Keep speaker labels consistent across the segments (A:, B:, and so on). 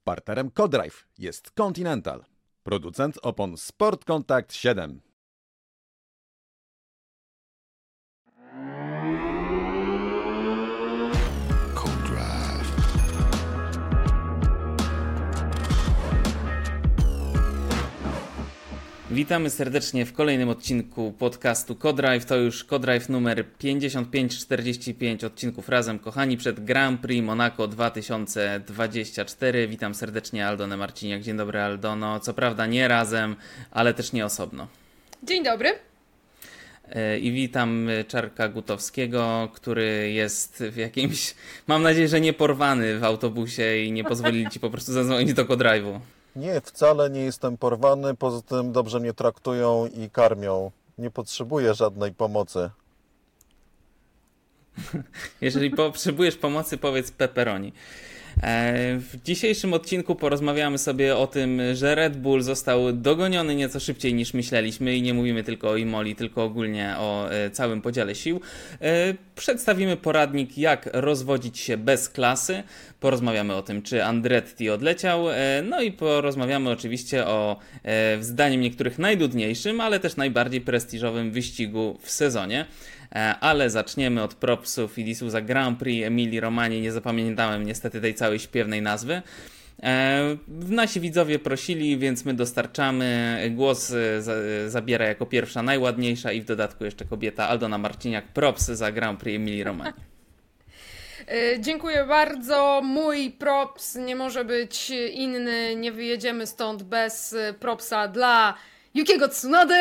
A: Partnerem Codrive jest Continental, producent opon Sport Contact 7.
B: Witamy serdecznie w kolejnym odcinku podcastu Codrive. To już Codrive numer 55-45 odcinków razem, kochani, przed Grand Prix Monaco 2024. Witam serdecznie Aldonę Marciniak. Dzień dobry, Aldono. Co prawda nie razem, ale też nie osobno.
C: Dzień dobry.
B: I witam Czarka Gutowskiego, który jest w jakimś, mam nadzieję, że nie porwany w autobusie i nie pozwolili ci po prostu zadzwonić do Codrive'u.
D: Nie, wcale nie jestem porwany, poza tym dobrze mnie traktują i karmią. Nie potrzebuję żadnej pomocy.
B: Jeżeli potrzebujesz pomocy, powiedz pepperoni. W dzisiejszym odcinku porozmawiamy sobie o tym, że Red Bull został dogoniony nieco szybciej niż myśleliśmy i nie mówimy tylko o Imoli, tylko ogólnie o całym podziale sił. Przedstawimy poradnik, jak rozwodzić się bez klasy, porozmawiamy o tym, czy Andretti odleciał, no i porozmawiamy oczywiście o zdaniem niektórych najdudniejszym, ale też najbardziej prestiżowym wyścigu w sezonie. Ale zaczniemy od propsów i disów za Grand Prix Emilii Romagni. Nie zapamiętałem niestety tej całej śpiewnej nazwy. Nasi widzowie prosili, więc my dostarczamy. Głos zabiera jako pierwsza najładniejsza i w dodatku jeszcze kobieta Aldona Marciniak. Props za Grand Prix Emilii Romagni.
C: Dziękuję bardzo. Mój props nie może być inny. Nie wyjedziemy stąd bez propsa dla Yukiego Tsunody.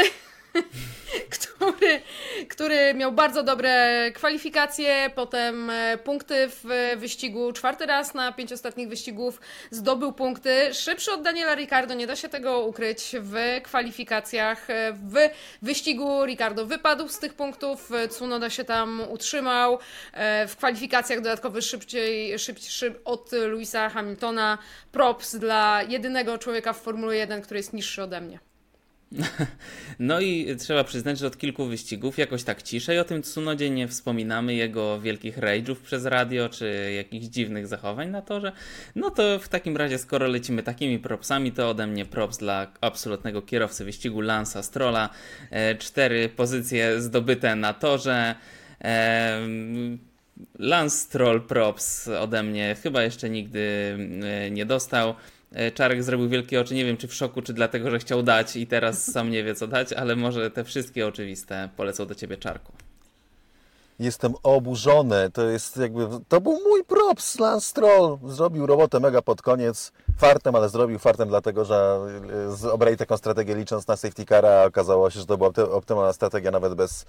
C: Który miał bardzo dobre kwalifikacje, potem punkty w wyścigu, 4. raz na 5 ostatnich wyścigów zdobył punkty, szybszy od Daniela Ricciardo, nie da się tego ukryć. W kwalifikacjach, w wyścigu Ricciardo wypadł z tych punktów, Tsunoda się tam utrzymał, w kwalifikacjach dodatkowo szybciej od Lewisa Hamiltona. Props dla jedynego człowieka w Formule 1, który jest niższy ode mnie.
B: No i trzeba przyznać, że od kilku wyścigów jakoś tak ciszej o tym Tsunodzie nie wspominamy, jego wielkich rage'ów przez radio, czy jakichś dziwnych zachowań na torze. No to w takim razie, skoro lecimy takimi propsami, to ode mnie props dla absolutnego kierowcy wyścigu Lance'a Strolla. 4 pozycje zdobyte na torze. Lance Stroll props ode mnie chyba jeszcze nigdy nie dostał. Czarek zrobił wielkie oczy, nie wiem czy w szoku, czy dlatego, że chciał dać i teraz sam nie wie co dać, ale może te wszystkie oczywiste polecą do ciebie, Czarku.
D: Jestem oburzony, to był mój props. Lance Stroll zrobił robotę mega pod koniec, fartem, ale zrobił fartem dlatego, że obrali taką strategię licząc na safety cara, okazało się, że to była optymalna strategia nawet bez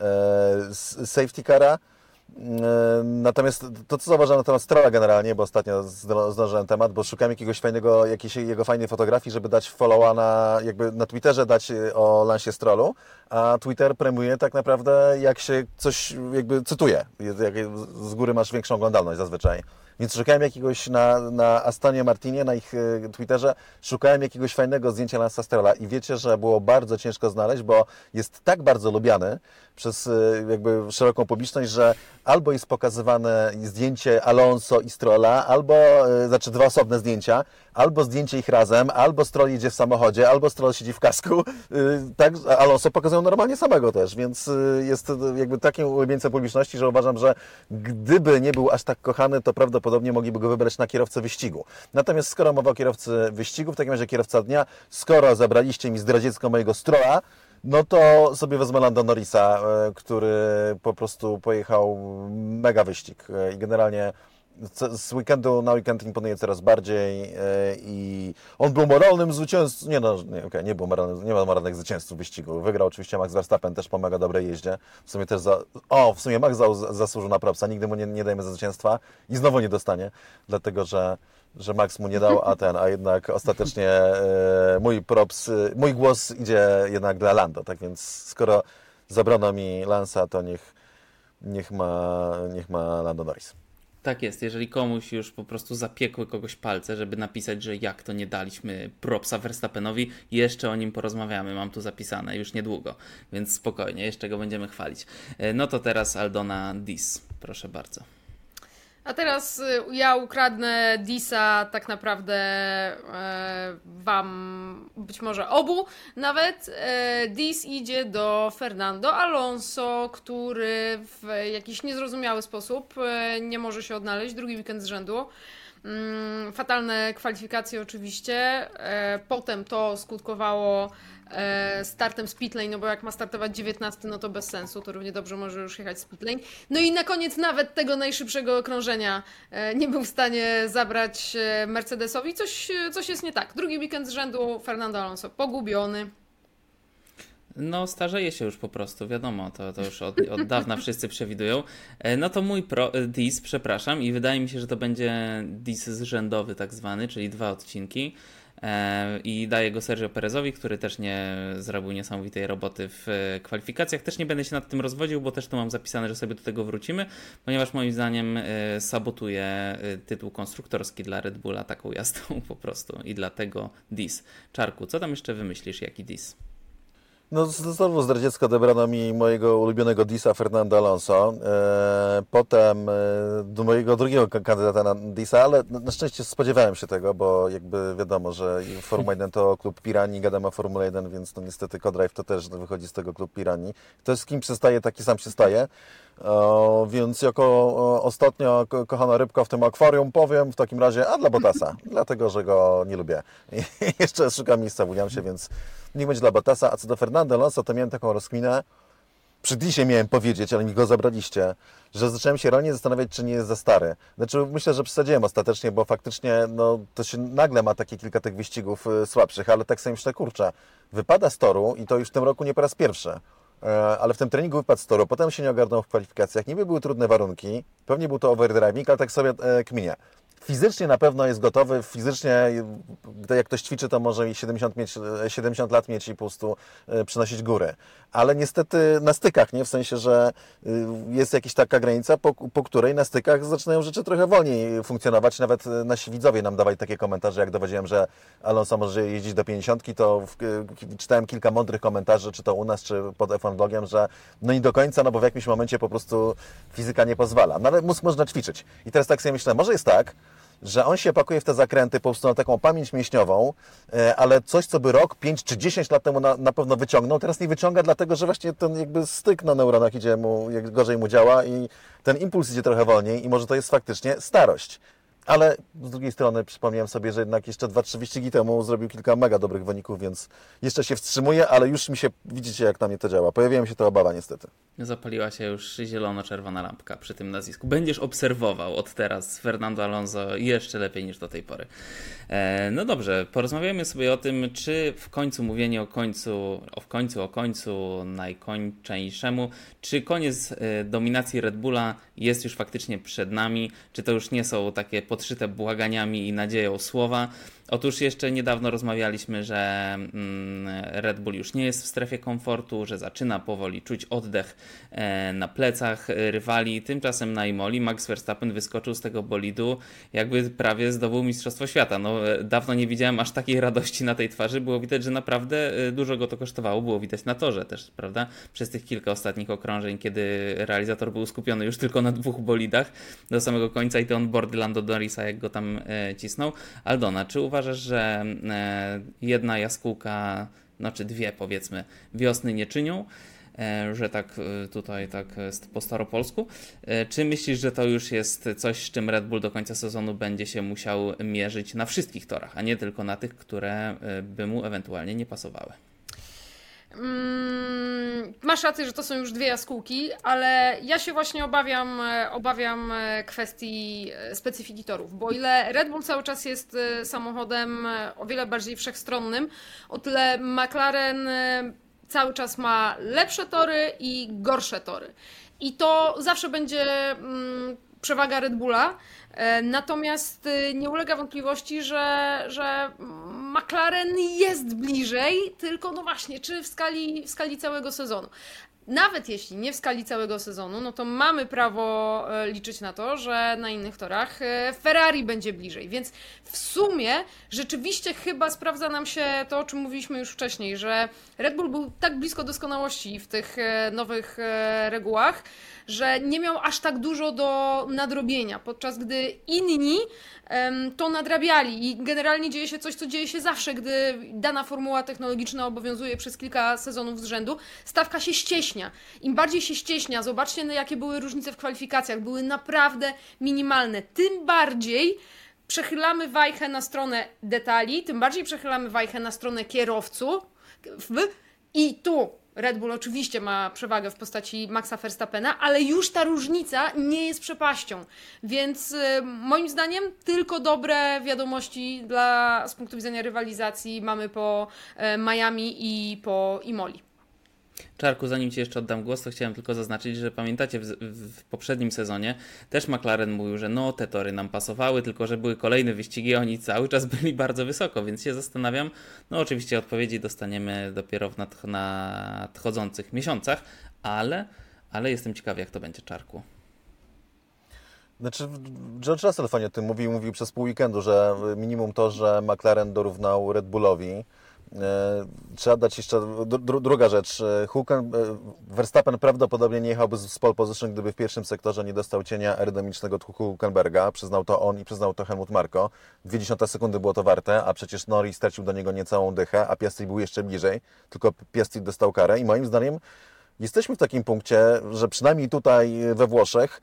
D: safety cara. Natomiast to, co zauważyłem na temat Strolla generalnie, bo ostatnio zdążyłem temat, bo szukałem jakiejś jego fajnej fotografii, żeby dać followa na Twitterze dać o Lance'ie Strollu, a Twitter premiuje tak naprawdę jak się coś cytuje, z góry masz większą oglądalność zazwyczaj. Więc szukałem jakiegoś na Astonie Martinie, na ich Twitterze, szukałem jakiegoś fajnego zdjęcia Lance'a Strolla i wiecie, że było bardzo ciężko znaleźć, bo jest tak bardzo lubiany przez szeroką publiczność, że albo jest pokazywane zdjęcie Alonso i Strolla, albo, znaczy 2 osobne zdjęcia, albo zdjęcie ich razem, albo Stroll jedzie w samochodzie, albo Stroll siedzi w kasku, tak, Alonso pokazują normalnie samego też, więc jest takim ulubieńcem publiczności, że uważam, że gdyby nie był aż tak kochany, to prawdopodobnie mogliby go wybrać na kierowcę wyścigu. Natomiast skoro mowa o kierowcy wyścigu, w takim razie kierowca dnia, skoro zabraliście mi zdradziecko mojego Strolla, no to sobie wezmę Lando Norrisa, który po prostu pojechał mega wyścig i generalnie z weekendu na weekend imponuje coraz bardziej i on był moralnym zwycięzcą, nie był moralnym, nie ma moralnych zwycięzców w wyścigu. Wygrał oczywiście Max Verstappen też po mega dobrej jeździe. W sumie Max zasłużył na propsa, nigdy mu nie dajemy za zwycięstwa i znowu nie dostanie, dlatego że Max mu nie dał, a jednak ostatecznie mój głos idzie jednak dla Lando, tak więc skoro zabrano mi Lance'a, to niech ma Lando Norris.
B: Tak jest, jeżeli komuś już po prostu zapiekły kogoś palce, żeby napisać, że jak to nie daliśmy propsa Verstappenowi, jeszcze o nim porozmawiamy, mam tu zapisane już niedługo, więc spokojnie, jeszcze go będziemy chwalić. No to teraz Aldona Dis, proszę bardzo.
C: A teraz ja ukradnę Disa tak naprawdę wam, być może obu nawet. Dis idzie do Fernando Alonso, który w jakiś niezrozumiały sposób nie może się odnaleźć drugi weekend z rzędu. Fatalne kwalifikacje oczywiście. Potem to skutkowało startem z pitlane, no bo jak ma startować 19, no to bez sensu, to równie dobrze może już jechać z pitlane. No i na koniec nawet tego najszybszego okrążenia nie był w stanie zabrać Mercedesowi. Coś jest nie tak. Drugi weekend z rzędu Fernando Alonso pogubiony.
B: No, starzeje się już po prostu, wiadomo, to już od dawna wszyscy przewidują. No to mój dis, przepraszam, i wydaje mi się, że to będzie dis zrzędowy tak zwany, czyli 2 odcinki. I daję go Sergio Perezowi, który też nie zrobił niesamowitej roboty w kwalifikacjach. Też nie będę się nad tym rozwodził, bo też tu mam zapisane, że sobie do tego wrócimy, ponieważ moim zdaniem sabotuje tytuł konstruktorski dla Red Bulla taką jazdą po prostu i dlatego dis. Czarku, co tam jeszcze wymyślisz, jaki dis?
D: No znowu zdradziecko odebrano mi mojego ulubionego Disa Fernando Alonso, potem do mojego drugiego kandydata na Disa, ale na szczęście spodziewałem się tego, bo jakby wiadomo, że Formuła 1 to klub Pirani, gadam o Formule 1, więc no niestety Codrive to też wychodzi z tego klub Pirani. Ktoś z kim przystaje, taki sam się staje. Więc jako ostatnio kochana rybka w tym akwarium powiem w takim razie, a dla Bottasa, dlatego, że go nie lubię. I jeszcze szukam miejsca w Williamsie, więc niech będzie dla Bottasa. A co do Fernando Alonso, to miałem taką rozkminę, przy Disie miałem powiedzieć, ale mi go zabraliście, że zacząłem się realnie zastanawiać, czy nie jest za stary. Znaczy myślę, że przesadziłem ostatecznie, bo faktycznie no, to się nagle ma takie kilka tych wyścigów słabszych, ale tak sobie myślę, kurczę, wypada z toru i to już w tym roku nie po raz pierwszy. Ale w tym treningu wypadł z toru, potem się nie ogarnął w kwalifikacjach, niby były trudne warunki, pewnie był to overdriving, ale tak sobie kminie. Fizycznie na pewno jest gotowy, fizycznie jak ktoś ćwiczy, to może i 70 lat mieć i po prostu przynosić góry. Ale niestety na stykach, nie? W sensie, że jest jakaś taka granica, po której na stykach zaczynają rzeczy trochę wolniej funkcjonować. Nawet nasi widzowie nam dawali takie komentarze, jak dowiedziałem, że Alonso może jeździć do 50, to czytałem kilka mądrych komentarzy, czy to u nas, czy pod F1 blogiem, że no nie do końca, no bo w jakimś momencie po prostu fizyka nie pozwala. No ale mózg można ćwiczyć. I teraz tak sobie myślę, może jest tak, że on się pakuje w te zakręty po prostu na taką pamięć mięśniową, ale coś, co by rok, 5 czy 10 lat temu na pewno wyciągnął, teraz nie wyciąga, dlatego że właśnie ten jakby styk na neuronach idzie mu, jak gorzej mu działa i ten impuls idzie trochę wolniej i może to jest faktycznie starość. Ale z drugiej strony przypomniałem sobie, że jednak jeszcze 2-3 wyścigi temu zrobił kilka mega dobrych wyników, więc jeszcze się wstrzymuje, ale już mi się, widzicie jak na mnie to działa. Pojawiła mi się to obawa niestety.
B: Zapaliła się już zielono-czerwona lampka przy tym nazwisku. Będziesz obserwował od teraz Fernando Alonso jeszcze lepiej niż do tej pory. No dobrze, porozmawiamy sobie o tym, czy w końcu mówienie o końcu najkończeńszemu, czy koniec dominacji Red Bulla jest już faktycznie przed nami, czy to już nie są takie podszyte błaganiami i nadzieją słowa. Otóż jeszcze niedawno rozmawialiśmy, że Red Bull już nie jest w strefie komfortu, że zaczyna powoli czuć oddech na plecach rywali. Tymczasem na Imoli Max Verstappen wyskoczył z tego bolidu, jakby prawie zdobył Mistrzostwo Świata. No, dawno nie widziałem aż takiej radości na tej twarzy. Było widać, że naprawdę dużo go to kosztowało. Było widać na torze też, prawda? Przez tych kilka ostatnich okrążeń, kiedy realizator był skupiony już tylko na 2 bolidach do samego końca i te onboardy Lando Norrisa, jak go tam cisnął. Aldona, czy uważasz, że jedna jaskółka, czy 2 powiedzmy, wiosny nie czynią, że tak tutaj tak po staropolsku, czy myślisz, że to już jest coś, z czym Red Bull do końca sezonu będzie się musiał mierzyć na wszystkich torach, a nie tylko na tych, które by mu ewentualnie nie pasowały?
C: Masz rację, że to są już 2 jaskółki, ale ja się właśnie obawiam kwestii specyfiki torów, bo o ile Red Bull cały czas jest samochodem o wiele bardziej wszechstronnym, o tyle McLaren cały czas ma lepsze tory i gorsze tory. I to zawsze będzie przewaga Red Bulla. Natomiast nie ulega wątpliwości, że McLaren jest bliżej, tylko no właśnie, czy w skali całego sezonu. nawet jeśli nie w skali całego sezonu, no to mamy prawo liczyć na to, że na innych torach Ferrari będzie bliżej. Więc w sumie rzeczywiście chyba sprawdza nam się to, o czym mówiliśmy już wcześniej, że Red Bull był tak blisko doskonałości w tych nowych regułach, że nie miał aż tak dużo do nadrobienia, podczas gdy inni to nadrabiali i generalnie dzieje się coś, co dzieje się zawsze, gdy dana formuła technologiczna obowiązuje przez kilka sezonów z rzędu. Stawka się ścieśnia. Im bardziej się ścieśnia, zobaczcie, jakie były różnice w kwalifikacjach, były naprawdę minimalne. Tym bardziej przechylamy wajchę na stronę detali, tym bardziej przechylamy wajchę na stronę kierowców i tu Red Bull oczywiście ma przewagę w postaci Maxa Verstappena, ale już ta różnica nie jest przepaścią. Więc moim zdaniem tylko dobre wiadomości z punktu widzenia rywalizacji mamy po Miami i po Imoli.
B: Czarku, zanim Ci jeszcze oddam głos, to chciałem tylko zaznaczyć, że pamiętacie w poprzednim sezonie też McLaren mówił, że no te tory nam pasowały, tylko że były kolejne wyścigi, a oni cały czas byli bardzo wysoko, więc się zastanawiam, no oczywiście odpowiedzi dostaniemy dopiero w nadchodzących miesiącach, ale jestem ciekawy, jak to będzie, Czarku.
D: Znaczy, George Russell fajnie o tym mówił przez pół weekendu, że minimum to, że McLaren dorównał Red Bullowi. Trzeba dać jeszcze druga rzecz. Verstappen prawdopodobnie nie jechałby z pole position, gdyby w pierwszym sektorze nie dostał cienia aerodynamicznego od Hülkenberga. Przyznał to on i przyznał to Helmut Marko. 0,2 sekundy było to warte, a przecież Norris stracił do niego niecałą dychę, a Piastri był jeszcze bliżej. Tylko Piastri dostał karę i moim zdaniem jesteśmy w takim punkcie, że przynajmniej tutaj we Włoszech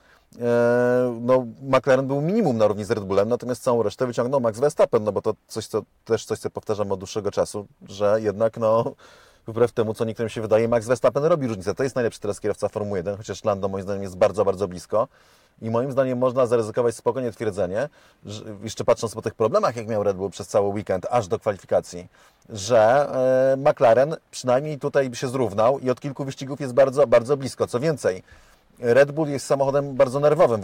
D: no, McLaren był minimum na równi z Red Bullem, natomiast całą resztę wyciągnął Max Verstappen, no bo to coś, co powtarzam od dłuższego czasu, że jednak no, wbrew temu, co niektórym się wydaje, Max Verstappen robi różnicę. To jest najlepszy teraz kierowca Formuły 1, chociaż Lando moim zdaniem jest bardzo, bardzo blisko. I moim zdaniem można zaryzykować spokojnie twierdzenie, że, jeszcze patrząc po tych problemach, jak miał Red Bull przez cały weekend, aż do kwalifikacji, że McLaren przynajmniej tutaj się zrównał i od kilku wyścigów jest bardzo, bardzo blisko. Co więcej, Red Bull jest samochodem bardzo nerwowym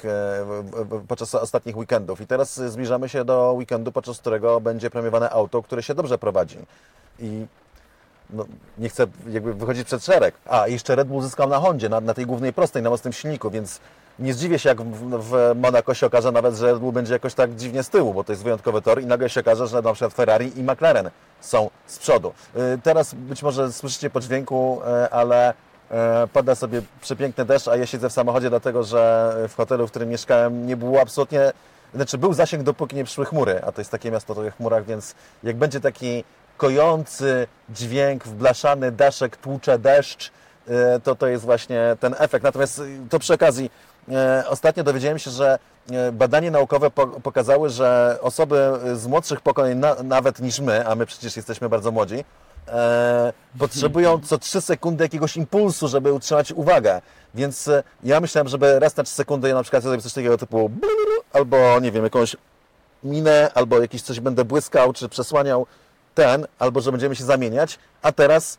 D: podczas ostatnich weekendów i teraz zbliżamy się do weekendu, podczas którego będzie premiowane auto, które się dobrze prowadzi. I no, nie chcę jakby wychodzić przed szereg. A, jeszcze Red Bull zyskał na Hondzie, na tej głównej prostej, na mocnym silniku, więc nie zdziwię się, jak w Monaco się okaże nawet, że Red Bull będzie jakoś tak dziwnie z tyłu, bo to jest wyjątkowy tor i nagle się okaże, że na przykład Ferrari i McLaren są z przodu. Teraz być może słyszycie po dźwięku, ale pada sobie przepiękny deszcz, a ja siedzę w samochodzie, dlatego że w hotelu, w którym mieszkałem, nie było absolutnie... Znaczy był zasięg, dopóki nie przyszły chmury, a to jest takie miasto o tych chmurach, więc jak będzie taki kojący dźwięk, wblaszany daszek, tłucze deszcz, to jest właśnie ten efekt. Natomiast to przy okazji, ostatnio dowiedziałem się, że badania naukowe pokazały, że osoby z młodszych pokoleń, nawet niż my, a my przecież jesteśmy bardzo młodzi, potrzebują co 3 sekundy jakiegoś impulsu, żeby utrzymać uwagę. Więc ja myślałem, żeby raz na 3 sekundy na przykład zrobić coś takiego typu albo nie wiem, jakąś minę, albo jakiś coś będę błyskał, czy przesłaniał albo że będziemy się zamieniać, a teraz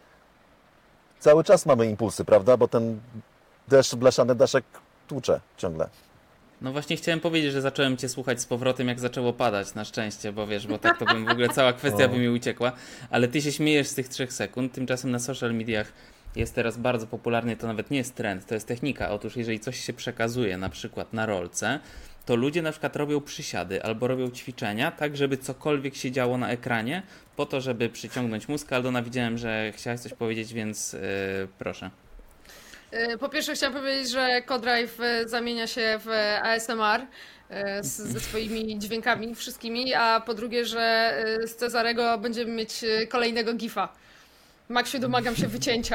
D: cały czas mamy impulsy, prawda? Bo ten deszcz, blaszany daszek tłucze ciągle.
B: No właśnie chciałem powiedzieć, że zacząłem Cię słuchać z powrotem, jak zaczęło padać, na szczęście, bo wiesz, bo tak to bym w ogóle cała kwestia by mi uciekła, ale Ty się śmiejesz z tych 3 sekund, tymczasem na social mediach jest teraz bardzo popularny, to nawet nie jest trend, to jest technika. Otóż jeżeli coś się przekazuje na przykład na rolce, to ludzie na przykład robią przysiady albo robią ćwiczenia, tak żeby cokolwiek się działo na ekranie, po to, żeby przyciągnąć mózg. Aldona, widziałem, że chciałaś coś powiedzieć, więc proszę.
C: Po pierwsze chciałam powiedzieć, że CoDrive zamienia się w ASMR ze swoimi dźwiękami wszystkimi, a po drugie, że z Cezarego będziemy mieć kolejnego gifa. Maksiu, domagam się wycięcia.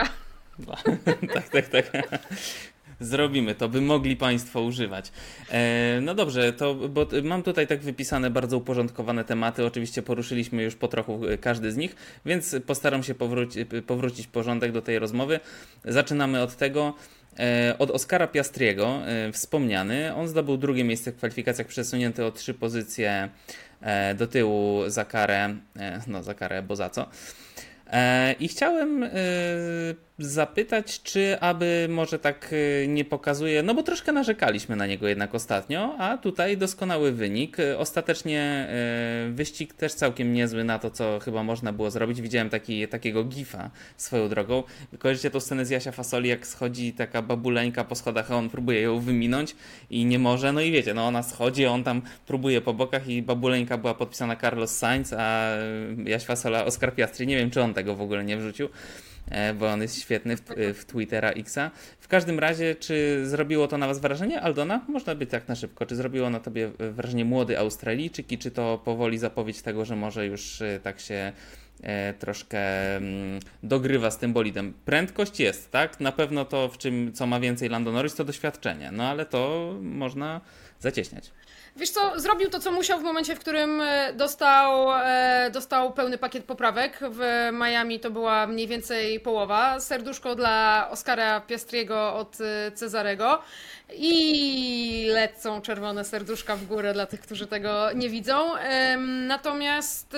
B: Tak. Zrobimy to, by mogli Państwo używać. No dobrze, bo mam tutaj tak wypisane bardzo uporządkowane tematy. Oczywiście poruszyliśmy już po trochu każdy z nich, więc postaram się powrócić porządek do tej rozmowy. Zaczynamy od tego, od Oscara Piastriego, wspomniany. On zdobył 2. miejsce w kwalifikacjach, przesunięty o 3 pozycje do tyłu za karę, bo za co? I chciałem zapytać, czy aby może tak nie pokazuje, no bo troszkę narzekaliśmy na niego jednak ostatnio, a tutaj doskonały wynik. Ostatecznie wyścig też całkiem niezły na to, co chyba można było zrobić. Widziałem takiego gifa swoją drogą. Kojarzycie tą scenę z Jasia Fasoli, jak schodzi taka babuleńka po schodach, a on próbuje ją wyminąć i nie może. No i wiecie, no ona schodzi, on tam próbuje po bokach i babuleńka była podpisana Carlos Sainz, a Jaś Fasola Oscar Piastri. Nie wiem, czy on tego w ogóle nie wrzucił, bo on jest świetny w Twittera Xa. W każdym razie, czy zrobiło to na was wrażenie, Aldona? Można by tak na szybko. Czy zrobiło na tobie wrażenie młody Australijczyk i czy to powoli zapowiedź tego, że może już tak się troszkę dogrywa z tym bolidem? Prędkość jest, tak? Na pewno to, co ma więcej Lando Norris, to doświadczenie. No ale to można zacieśniać.
C: Wiesz co, zrobił to, co musiał w momencie, w którym dostał pełny pakiet poprawek. W Miami to była mniej więcej połowa. Serduszko dla Oscara Piastriego od Cezarego. I lecą czerwone serduszka w górę dla tych, którzy tego nie widzą. Natomiast...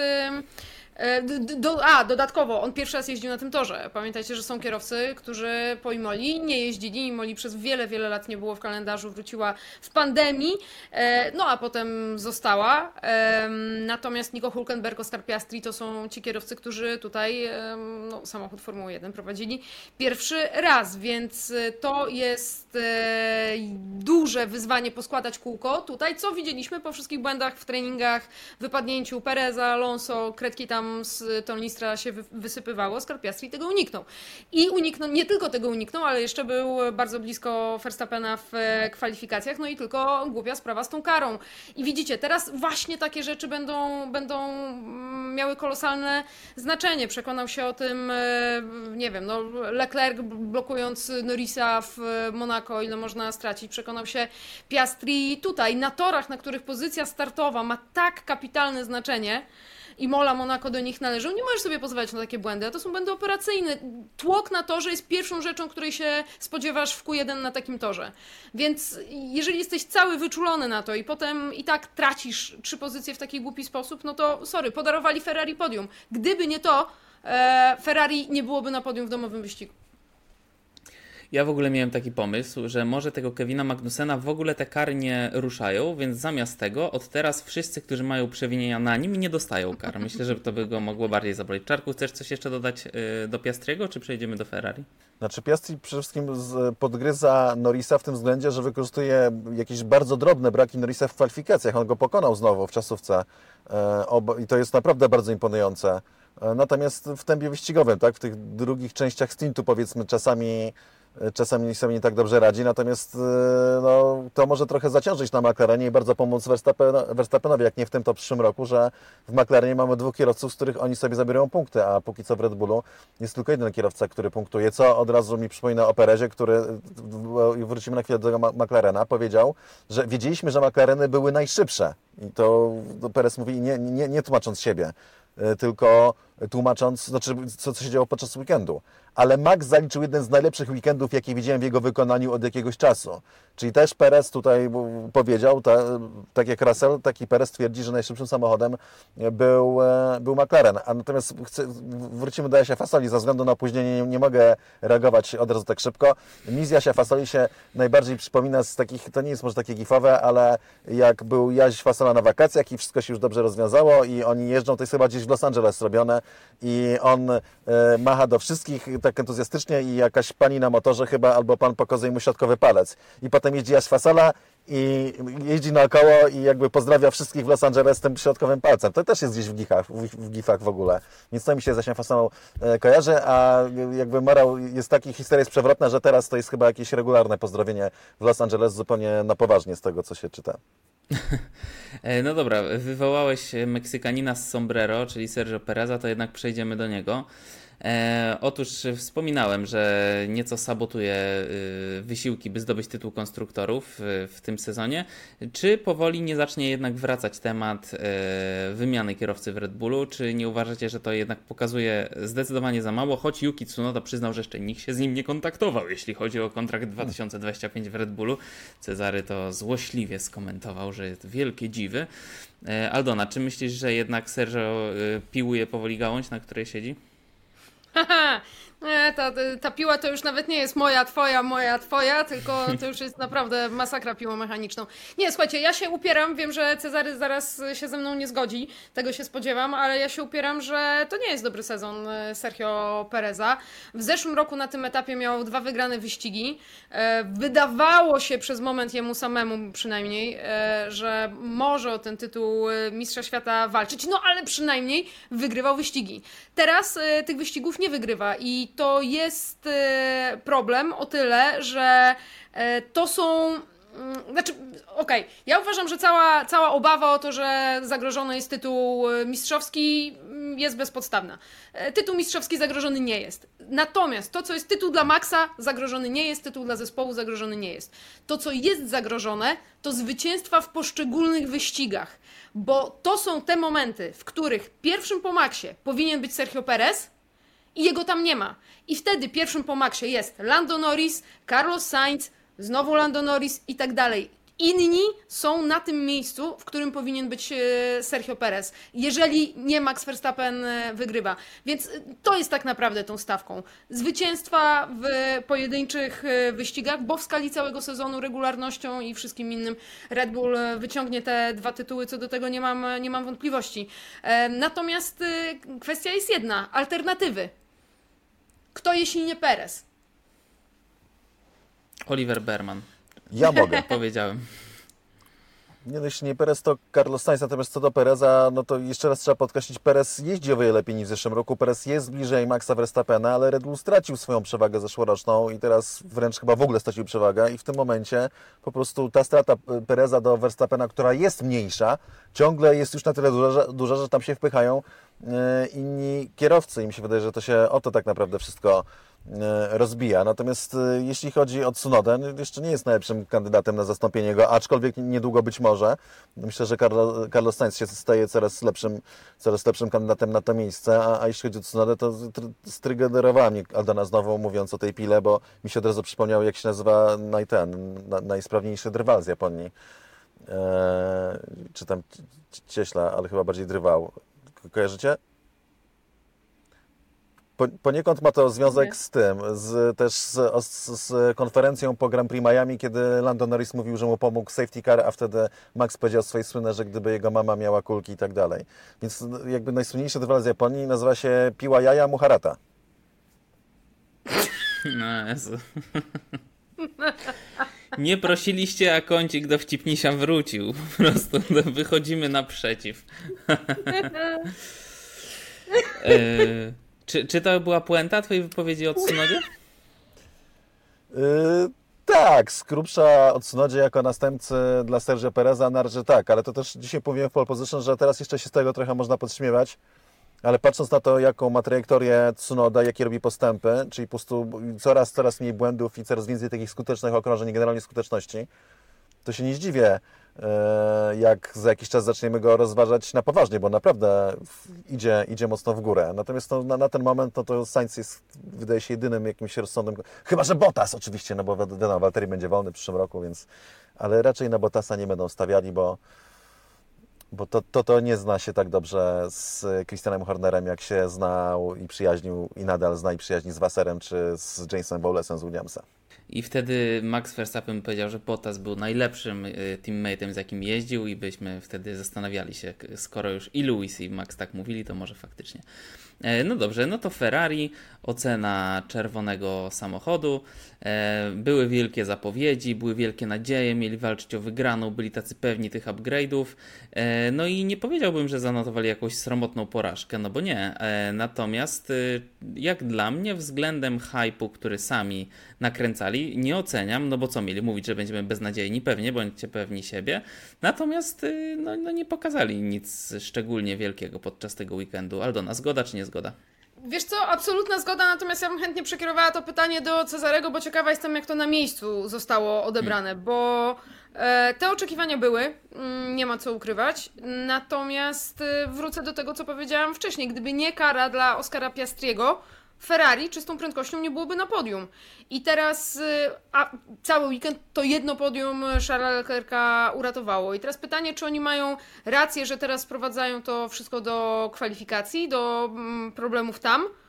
C: dodatkowo, on pierwszy raz jeździł na tym torze. Pamiętajcie, że są kierowcy, którzy po Imoli nie jeździli. Imoli przez wiele, wiele lat nie było w kalendarzu, wróciła w pandemii, no a potem została. Natomiast Nico Hülkenberg, Oscar Piastri to są ci kierowcy, którzy tutaj samochód Formuły 1 prowadzili pierwszy raz, więc to jest duże wyzwanie poskładać kółko tutaj, co widzieliśmy po wszystkich błędach w treningach, wypadnięciu Pereza, Alonso, kredki tam z tornistra się wysypywało. Oscar Piastri tego uniknął. I nie tylko tego uniknął, ale jeszcze był bardzo blisko Verstappena w kwalifikacjach, no i tylko głupia sprawa z tą karą. I widzicie, teraz właśnie takie rzeczy będą miały kolosalne znaczenie. Przekonał się o tym, nie wiem, Leclerc blokując Norrisa w Monako, ile można stracić. Przekonał się Piastri tutaj, na torach, na których pozycja startowa ma tak kapitalne znaczenie, i Mola, Monako do nich należą, nie możesz sobie pozwalać na takie błędy, a to są błędy operacyjne. Tłok na torze jest pierwszą rzeczą, której się spodziewasz w Q1 na takim torze. Więc jeżeli jesteś cały wyczulony na to i potem i tak tracisz 3 pozycje w taki głupi sposób, no to sorry, podarowali Ferrari podium. Gdyby nie to, Ferrari nie byłoby na podium w domowym wyścigu.
B: Ja w ogóle miałem taki pomysł, że może tego Kevina Magnusena w ogóle te kary nie ruszają, więc zamiast tego od teraz wszyscy, którzy mają przewinienia na nim, nie dostają kar. Myślę, że to by go mogło bardziej zaboleć. Czarku, chcesz coś jeszcze dodać do Piastriego, czy przejdziemy do Ferrari?
D: Znaczy Piastri przede wszystkim podgryza Norrisa w tym względzie, że wykorzystuje jakieś bardzo drobne braki Norrisa w kwalifikacjach. On go pokonał znowu w czasówce i to jest naprawdę bardzo imponujące. Natomiast w tempie wyścigowym, tak, w tych drugich częściach stintu powiedzmy czasami sobie nie tak dobrze radzi, natomiast to może trochę zaciążyć na McLarenie i bardzo pomóc Verstappenowi, jak nie w tym, to w przyszłym roku, że w McLarenie mamy 2 kierowców, z których oni sobie zabierają punkty, a póki co w Red Bullu jest tylko jeden kierowca, który punktuje, co od razu mi przypomina o Perezie, który, wrócimy na chwilę do McLarena, powiedział, że wiedzieliśmy, że McLareny były najszybsze i to Perez mówi nie tłumacząc siebie, tylko tłumacząc, co się działo podczas weekendu. Ale Max zaliczył jeden z najlepszych weekendów, jakie widziałem w jego wykonaniu od jakiegoś czasu. Czyli też Perez tutaj powiedział, tak jak Russell, taki Perez twierdzi, że najszybszym samochodem był McLaren. A natomiast wrócimy do Jasia Fasoli. Ze względu na opóźnienie nie mogę reagować od razu tak szybko. Mi z Jasia Fasoli się najbardziej przypomina z takich, to nie jest może takie gifowe, ale jak był Jaś Fasola na wakacjach i wszystko się już dobrze rozwiązało i oni jeżdżą, to jest chyba gdzieś w Los Angeles robione i on macha do wszystkich tak entuzjastycznie i jakaś pani na motorze chyba, albo pan pokazuje mu środkowy palec. I potem jeździ Jaś Fasola i jeździ naokoło i jakby pozdrawia wszystkich w Los Angeles tym środkowym palcem. To też jest gdzieś w gifach w ogóle. Więc to mi się z Jasiem Fasolą kojarzy, a jakby morał jest taki, historia jest przewrotna, że teraz to jest chyba jakieś regularne pozdrowienie w Los Angeles zupełnie na poważnie z tego, co się czyta.
B: No dobra, wywołałeś Meksykanina z sombrero, czyli Sergio Pereza, to jednak przejdziemy do niego. Otóż wspominałem, że nieco sabotuje wysiłki, by zdobyć tytuł konstruktorów w tym sezonie. Czy powoli nie zacznie jednak wracać temat wymiany kierowcy w Red Bullu? Czy nie uważacie, że to jednak pokazuje zdecydowanie za mało? Choć Yuki Tsunoda przyznał, że jeszcze nikt się z nim nie kontaktował, jeśli chodzi o kontrakt 2025 w Red Bullu. Cezary to złośliwie skomentował, że jest wielkie dziwy. Aldona, czy myślisz, że jednak Sergio piłuje powoli gałąź, na której siedzi?
C: Nie, ta piła to już nawet nie jest moja, twoja, tylko to już jest naprawdę masakra piłą mechaniczną. Nie, słuchajcie, ja się upieram, wiem, że Cezary zaraz się ze mną nie zgodzi, tego się spodziewam, ale ja się upieram, że to nie jest dobry sezon Sergio Pereza. W zeszłym roku na tym etapie miał 2 wygrane wyścigi. Wydawało się przez moment jemu samemu przynajmniej, że może o ten tytuł Mistrza Świata walczyć, no ale przynajmniej wygrywał wyścigi. Teraz tych wyścigów nie wygrywa i to jest problem o tyle, że to są... Znaczy, okej, ja uważam, że cała obawa o to, że zagrożony jest tytuł mistrzowski jest bezpodstawna. Tytuł mistrzowski zagrożony nie jest. Natomiast to, co jest tytuł dla Maxa, zagrożony nie jest, tytuł dla zespołu zagrożony nie jest. To, co jest zagrożone, to zwycięstwa w poszczególnych wyścigach, bo to są te momenty, w których pierwszym po Maxie powinien być Sergio Perez, i jego tam nie ma. I wtedy pierwszym po Maxie jest Lando Norris, Carlos Sainz, znowu Lando Norris i tak dalej. Inni są na tym miejscu, w którym powinien być Sergio Perez, jeżeli nie Max Verstappen wygrywa. Więc to jest tak naprawdę tą stawką. Zwycięstwa w pojedynczych wyścigach, bo w skali całego sezonu regularnością i wszystkim innym Red Bull wyciągnie te 2 tytuły, co do tego nie mam wątpliwości. Natomiast kwestia jest jedna, alternatywy. Kto jeśli nie Perez?
B: Oliver Behrman.
D: Ja mogę.
B: Powiedziałem.
D: Nie, no jeśli nie Perez, to Carlos Sainz, natomiast co do Pereza, no to jeszcze raz trzeba podkreślić, Perez jeździ o wiele lepiej niż w zeszłym roku, Perez jest bliżej Maxa Verstappena, ale Red Bull stracił swoją przewagę zeszłoroczną i teraz wręcz chyba w ogóle stracił przewagę i w tym momencie po prostu ta strata Pereza do Verstappena, która jest mniejsza, ciągle jest już na tyle duża, że tam się wpychają inni kierowcy i mi się wydaje, że to się o to tak naprawdę wszystko rozbija. Natomiast jeśli chodzi o Tsunodę, jeszcze nie jest najlepszym kandydatem na zastąpienie go, aczkolwiek niedługo być może. Myślę, że Carlos Sainz się staje coraz lepszym kandydatem na to miejsce, a jeśli chodzi o Tsunodę, to strygerowała mnie Aldona znowu mówiąc o tej pile, bo mi się od razu przypomniał, jak się nazywa najsprawniejszy drwal z Japonii. Czy tam cieśla, ale chyba bardziej drwał. Kojarzycie? Poniekąd ma to związek z tym, z konferencją po Grand Prix Miami, kiedy Lando Norris mówił, że mu pomógł safety car, a wtedy Max powiedział swoje słynne, że gdyby jego mama miała kulki i tak dalej. Więc jakby najsłynniejszy drwal z Japonii nazywa się Piłajaja Muharata.
B: No Jezu. Nie prosiliście, a kącik do wcipnisia wrócił. Po prostu wychodzimy naprzeciw. Czy to była puenta twojej wypowiedzi o Tsunodzie?
D: Tak, z grubsza o Tsunodzie jako następcy dla Sergio Pereza na razie tak, ale to też dzisiaj mówiłem w pole position, że teraz jeszcze się z tego trochę można podśmiewać, ale patrząc na to, jaką ma trajektorię Tsunoda, jakie robi postępy, czyli po prostu coraz mniej błędów i coraz więcej takich skutecznych okrążeń i generalnie skuteczności, to się nie zdziwię, jak za jakiś czas zaczniemy go rozważać na poważnie, bo naprawdę idzie mocno w górę. Natomiast na ten moment to Sainz jest, wydaje się, jedynym jakimś rozsądnym... Chyba że Bottas oczywiście, no bo wiadomo, Valtteri będzie wolny w przyszłym roku, więc... Ale raczej na Bottasa nie będą stawiali, bo to nie zna się tak dobrze z Christianem Hornerem, jak się znał i przyjaźnił i nadal zna i przyjaźni z Wasserem czy z Jamesem Bowlesem z Williamsa.
B: I wtedy Max Verstappen powiedział, że Bottas był najlepszym teammate'em, z jakim jeździł i byśmy wtedy zastanawiali się, skoro już i Lewis i Max tak mówili, to może faktycznie. No dobrze, no to Ferrari, ocena czerwonego samochodu. Były wielkie zapowiedzi, były wielkie nadzieje, mieli walczyć o wygraną, byli tacy pewni tych upgrade'ów. No i nie powiedziałbym, że zanotowali jakąś sromotną porażkę, no bo nie. Natomiast jak dla mnie względem hype'u, który sami nakręcali, nie oceniam, no bo co mieli mówić, że będziemy beznadziejni, pewnie, bądźcie pewni siebie. Natomiast no nie pokazali nic szczególnie wielkiego podczas tego weekendu. Aldona, zgoda czy nie zgoda?
C: Wiesz co, absolutna zgoda, natomiast ja bym chętnie przekierowała to pytanie do Cezarego, bo ciekawa jestem, jak to na miejscu zostało odebrane, bo te oczekiwania były, nie ma co ukrywać, natomiast wrócę do tego, co powiedziałam wcześniej. Gdyby nie kara dla Oscara Piastriego, Ferrari czystą prędkością nie byłoby na podium. I teraz cały weekend to jedno podium Charlesa Leclerca uratowało. I teraz pytanie, czy oni mają rację, że teraz sprowadzają to wszystko do kwalifikacji, do problemów tam,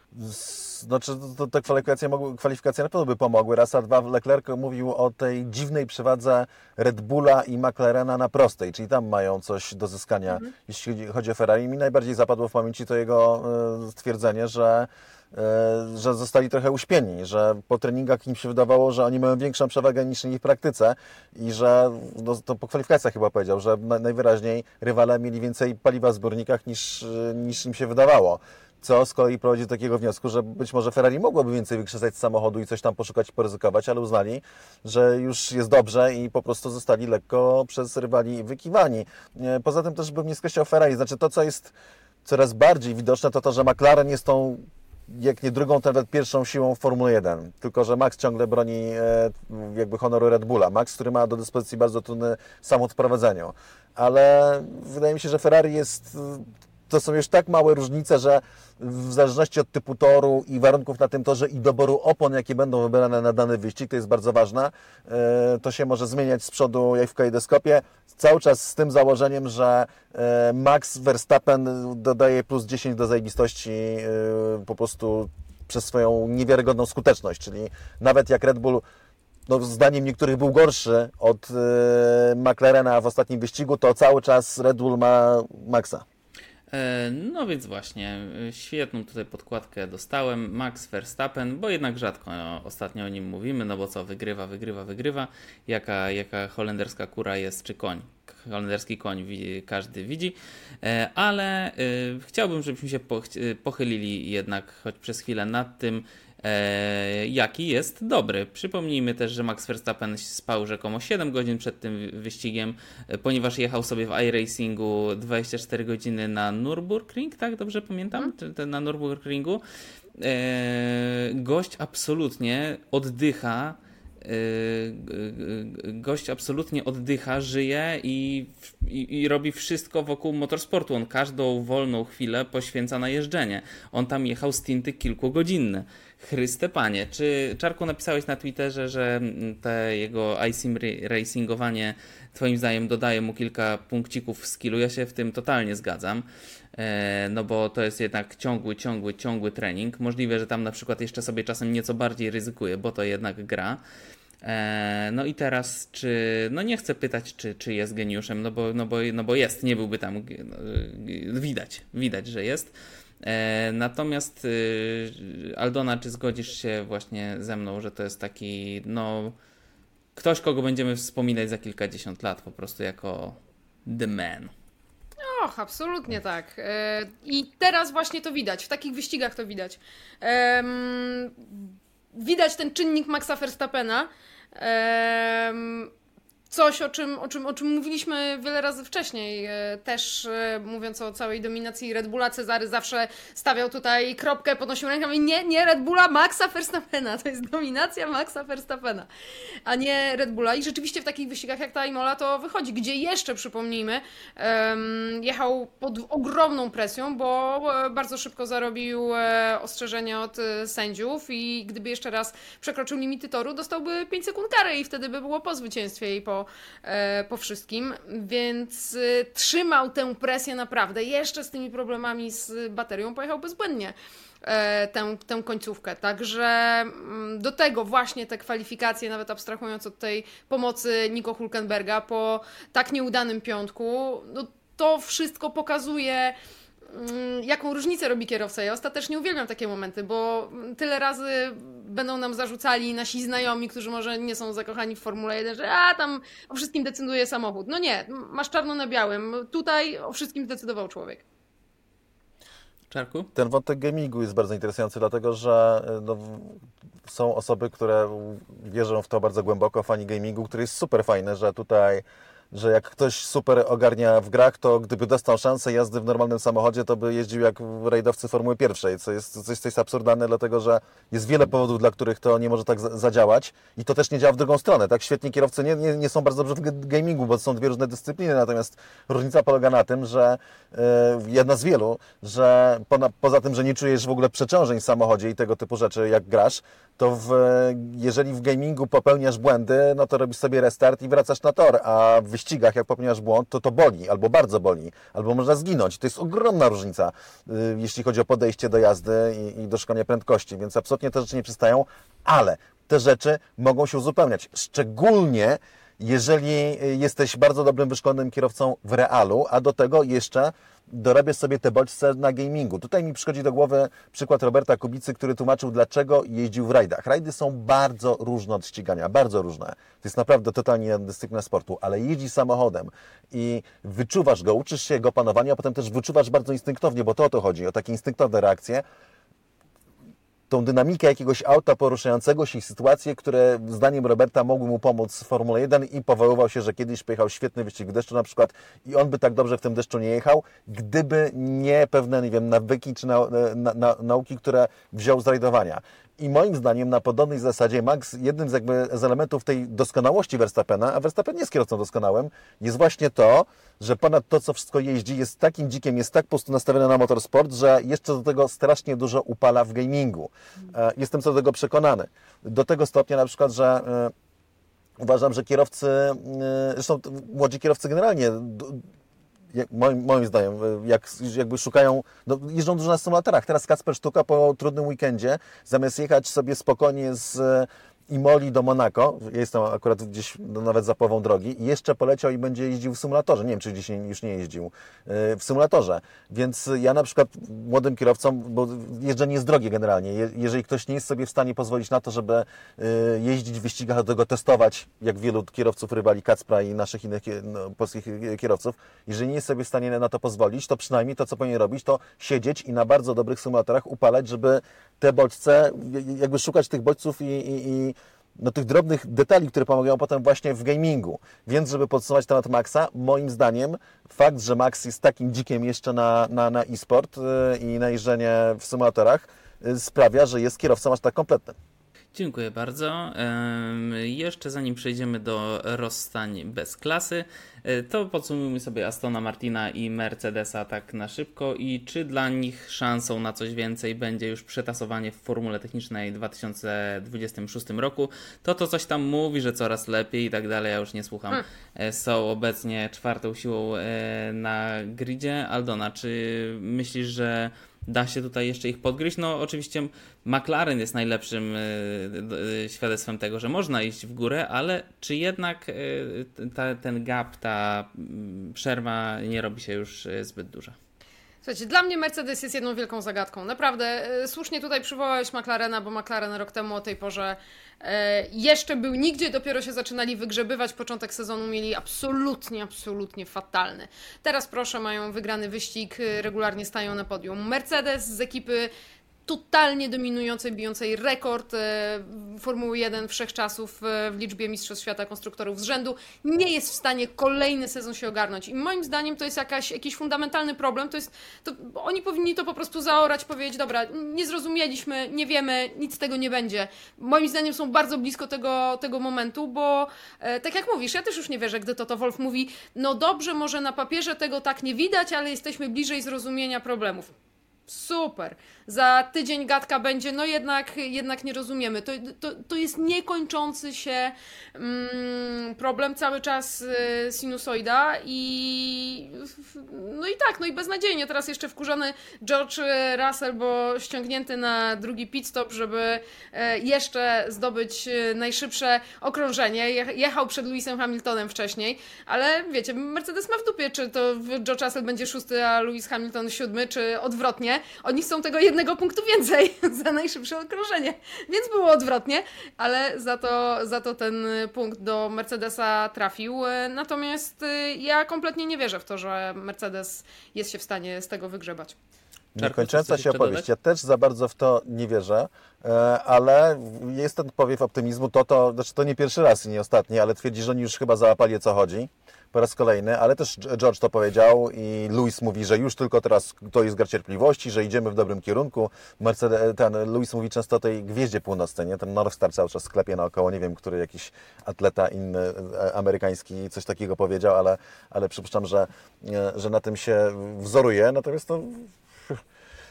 D: Znaczy, te kwalifikacje na pewno by pomogły. Raz, a dwa, Leclerc mówił o tej dziwnej przewadze Red Bulla i McLarena na prostej, czyli tam mają coś do zyskania, jeśli chodzi o Ferrari. Mi najbardziej zapadło w pamięci to jego stwierdzenie, że zostali trochę uśpieni, że po treningach im się wydawało, że oni mają większą przewagę niż inni w praktyce i że, no, to po kwalifikacjach chyba powiedział, że najwyraźniej rywale mieli więcej paliwa w zbiornikach niż im się wydawało. Co z kolei prowadzi do takiego wniosku, że być może Ferrari mogłoby więcej wykrzesać z samochodu i coś tam poszukać i poryzykować, ale uznali, że już jest dobrze i po prostu zostali lekko przez rywali wykiwani. Poza tym też bym nie skreślał Ferrari. Znaczy to, co jest coraz bardziej widoczne, to to, że McLaren jest tą, jak nie drugą, to nawet pierwszą siłą w Formule 1. Tylko że Max ciągle broni jakby honoru Red Bulla. Max, który ma do dyspozycji bardzo trudny samochód w prowadzeniu. Ale wydaje mi się, że Ferrari jest... To są już tak małe różnice, że w zależności od typu toru i warunków na tym torze i doboru opon, jakie będą wybrane na dany wyścig, to jest bardzo ważne. To się może zmieniać z przodu jak w kalejdoskopie. Cały czas z tym założeniem, że Max Verstappen dodaje plus 10 do zajebistości po prostu przez swoją niewiarygodną skuteczność. Czyli nawet jak Red Bull, no, zdaniem niektórych był gorszy od McLarena w ostatnim wyścigu, to cały czas Red Bull ma Maxa.
B: No więc właśnie, świetną tutaj podkładkę dostałem, Max Verstappen, bo jednak rzadko ostatnio o nim mówimy, no bo co, wygrywa, jaka holenderska kura jest, czy koń. Holenderski koń każdy widzi, ale chciałbym, żebyśmy się pochylili jednak choć przez chwilę nad tym, jaki jest dobry. Przypomnijmy też, że Max Verstappen spał rzekomo 7 godzin przed tym wyścigiem, ponieważ jechał sobie w iRacingu 24 godziny na Nürburgring, tak? Dobrze pamiętam? Na Nürburgringu. Gość absolutnie oddycha, żyje i robi wszystko wokół motorsportu. On każdą wolną chwilę poświęca na jeżdżenie. On tam jechał stinty kilkugodzinne. Chryste Panie, czy Czarku napisałeś na Twitterze, że te jego iSim racingowanie twoim zdaniem dodaje mu kilka punkcików w skillu? Ja się w tym totalnie zgadzam, no bo to jest jednak ciągły trening. Możliwe, że tam na przykład jeszcze sobie czasem nieco bardziej ryzykuje, bo to jednak gra. No i teraz, no nie chcę pytać, czy jest geniuszem, no bo jest, nie byłby tam, widać, że jest. Natomiast Aldona, czy zgodzisz się właśnie ze mną, że to jest taki, no, ktoś, kogo będziemy wspominać za kilkadziesiąt lat po prostu jako the man?
C: Och, absolutnie tak. I teraz właśnie to widać, w takich wyścigach to widać. Widać ten czynnik Maxa Verstappena. Coś, o czym mówiliśmy wiele razy wcześniej, też mówiąc o całej dominacji Red Bulla. Cezary zawsze stawiał tutaj kropkę, podnosił rękę i nie Red Bulla, Maxa Verstappena, to jest dominacja Maxa Verstappena, a nie Red Bulla. I rzeczywiście w takich wyścigach jak ta Imola to wychodzi, gdzie jeszcze, przypomnijmy, jechał pod ogromną presją, bo bardzo szybko zarobił ostrzeżenie od sędziów i gdyby jeszcze raz przekroczył limity toru, dostałby 5 sekund kary i wtedy by było po zwycięstwie i po wszystkim, więc trzymał tę presję naprawdę. Jeszcze z tymi problemami z baterią pojechał bezbłędnie tę końcówkę. Także do tego właśnie te kwalifikacje, nawet abstrahując od tej pomocy Nico Hülkenberga po tak nieudanym piątku, no to wszystko pokazuje, jaką różnicę robi kierowca. Ja ostatecznie uwielbiam takie momenty, bo tyle razy będą nam zarzucali nasi znajomi, którzy może nie są zakochani w Formule 1, że tam o wszystkim decyduje samochód. No nie, masz czarno na białym. Tutaj o wszystkim zdecydował człowiek.
B: Czarku?
D: Ten wątek gamingu jest bardzo interesujący, dlatego że no, są osoby, które wierzą w to bardzo głęboko, fani gamingu, który jest super fajny, że tutaj, że jak ktoś super ogarnia w grach, to gdyby dostał szansę jazdy w normalnym samochodzie, to by jeździł jak rajdowcy Formuły 1, co jest absurdalne, dlatego że jest wiele powodów, dla których to nie może tak zadziałać i to też nie działa w drugą stronę. Tak? Świetni kierowcy nie są bardzo dobrze w gamingu, bo to są dwie różne dyscypliny, natomiast różnica polega na tym, że jedna z wielu, że poza tym, że nie czujesz w ogóle przeciążeń w samochodzie i tego typu rzeczy, jak grasz, to jeżeli w gamingu popełniasz błędy, no to robisz sobie restart i wracasz na tor, a w wyścigach, jak popełniasz błąd, to boli, albo bardzo boli, albo można zginąć. To jest ogromna różnica, jeśli chodzi o podejście do jazdy i do szkolenia prędkości, więc absolutnie te rzeczy nie przystają, ale te rzeczy mogą się uzupełniać. Szczególnie jeżeli jesteś bardzo dobrym, wyszkolonym kierowcą w realu, a do tego jeszcze dorabiasz sobie te bodźce na gamingu. Tutaj mi przychodzi do głowy przykład Roberta Kubicy, który tłumaczył, dlaczego jeździł w rajdach. Rajdy są bardzo różne od ścigania, bardzo różne. To jest naprawdę totalnie inna dyscyplina sportu, ale jeździsz samochodem i wyczuwasz go, uczysz się jego panowania, a potem też wyczuwasz bardzo instynktownie, bo to o to chodzi, o takie instynktowne reakcje, tą dynamikę jakiegoś auta poruszającego się i sytuacje, które zdaniem Roberta mogły mu pomóc w Formule 1 i powoływał się, że kiedyś pojechał świetny wyścig w deszczu na przykład i on by tak dobrze w tym deszczu nie jechał, gdyby nie pewne, nie wiem, nawyki czy nauki, które wziął z rajdowania. I moim zdaniem na podobnej zasadzie Max, jednym z elementów tej doskonałości Verstappena, a Verstappen nie jest kierowcą doskonałym, jest właśnie to, że ponad to, co wszystko jeździ, jest takim dzikiem, jest tak po prostu nastawiony na motorsport, że jeszcze do tego strasznie dużo upala w gamingu. Jestem co do tego przekonany. Do tego stopnia na przykład, że uważam, że kierowcy, zresztą młodzi kierowcy generalnie, moim zdaniem, jakby szukają, jeżdżą dużo na symulatorach. Teraz Kacper Sztuka po trudnym weekendzie, zamiast jechać sobie spokojnie z Imoli do Monako, ja jestem akurat gdzieś nawet za połową drogi, i jeszcze poleciał i będzie jeździł w symulatorze. Nie wiem, czy gdzieś już nie jeździł w symulatorze. Więc ja na przykład młodym kierowcom, bo jeżdżenie jest drogie generalnie, jeżeli ktoś nie jest sobie w stanie pozwolić na to, żeby jeździć w wyścigach, do tego testować, jak wielu kierowców rywali Kacpra i naszych innych polskich kierowców, jeżeli nie jest sobie w stanie na to pozwolić, to przynajmniej to, co powinien robić, to siedzieć i na bardzo dobrych symulatorach upalać, żeby te bodźce, jakby szukać tych bodźców i tych drobnych detali, które pomagają potem właśnie w gamingu. Więc, żeby podsumować temat Maxa, moim zdaniem fakt, że Max jest takim dzikiem jeszcze na e-sport i na jeżdżenie w symulatorach sprawia, że jest kierowcą aż tak kompletnym.
B: Dziękuję bardzo. Jeszcze zanim przejdziemy do rozstań bez klasy, to podsumujmy sobie Astona Martina i Mercedesa tak na szybko i czy dla nich szansą na coś więcej będzie już przetasowanie w Formule Technicznej w 2026 roku. To coś tam mówi, że coraz lepiej i tak dalej, ja już nie słucham. Są obecnie czwartą siłą na gridzie. Aldona, czy myślisz, że da się tutaj jeszcze ich podgryźć? No oczywiście McLaren jest najlepszym świadectwem tego, że można iść w górę, ale czy jednak ten gap, ta przerwa nie robi się już zbyt duża?
C: Słuchajcie, dla mnie Mercedes jest jedną wielką zagadką. Naprawdę, słusznie tutaj przywołałeś McLarena, bo McLaren rok temu o tej porze jeszcze był nigdzie, dopiero się zaczynali wygrzebywać. Początek sezonu mieli absolutnie fatalny. Teraz proszę, mają wygrany wyścig, regularnie stają na podium. Mercedes z ekipy totalnie dominującej, bijącej rekord Formuły 1 wszechczasów w liczbie mistrzostw świata konstruktorów z rzędu, nie jest w stanie kolejny sezon się ogarnąć. I moim zdaniem to jest jakiś fundamentalny problem. Oni powinni to po prostu zaorać, powiedzieć, dobra, nie zrozumieliśmy, nie wiemy, nic z tego nie będzie. Moim zdaniem są bardzo blisko tego momentu, bo tak jak mówisz, ja też już nie wierzę, gdy Toto Wolff mówi, no dobrze, może na papierze tego tak nie widać, ale jesteśmy bliżej zrozumienia problemów. Super. Za tydzień gadka będzie, no jednak nie rozumiemy. To jest niekończący się problem, cały czas sinusoida i beznadziejnie. Teraz jeszcze wkurzony George Russell, bo ściągnięty na drugi pit stop, żeby jeszcze zdobyć najszybsze okrążenie. Jechał przed Lewisem Hamiltonem wcześniej, ale wiecie, Mercedes ma w dupie, czy to George Russell będzie 6, a Lewis Hamilton 7, czy odwrotnie. Oni chcą tego jednego punktu więcej za najszybsze okrążenie, więc było odwrotnie, ale za to ten punkt do Mercedesa trafił. Natomiast ja kompletnie nie wierzę w to, że Mercedes jest się w stanie z tego wygrzebać.
D: Niekończąca się opowieść. Ja też za bardzo w to nie wierzę, ale jest ten powiew optymizmu. To nie pierwszy raz i nie ostatni, ale twierdzi, że oni już chyba załapali, o co chodzi. Po raz kolejny, ale też George to powiedział i Lewis mówi, że już tylko teraz to jest gra cierpliwości, że idziemy w dobrym kierunku. Lewis mówi często o tej gwieździe północnej, nie? Ten North Star cały czas sklepie naokoło, nie wiem, który jakiś atleta inny, amerykański coś takiego powiedział, ale przypuszczam, że na tym się wzoruje. Natomiast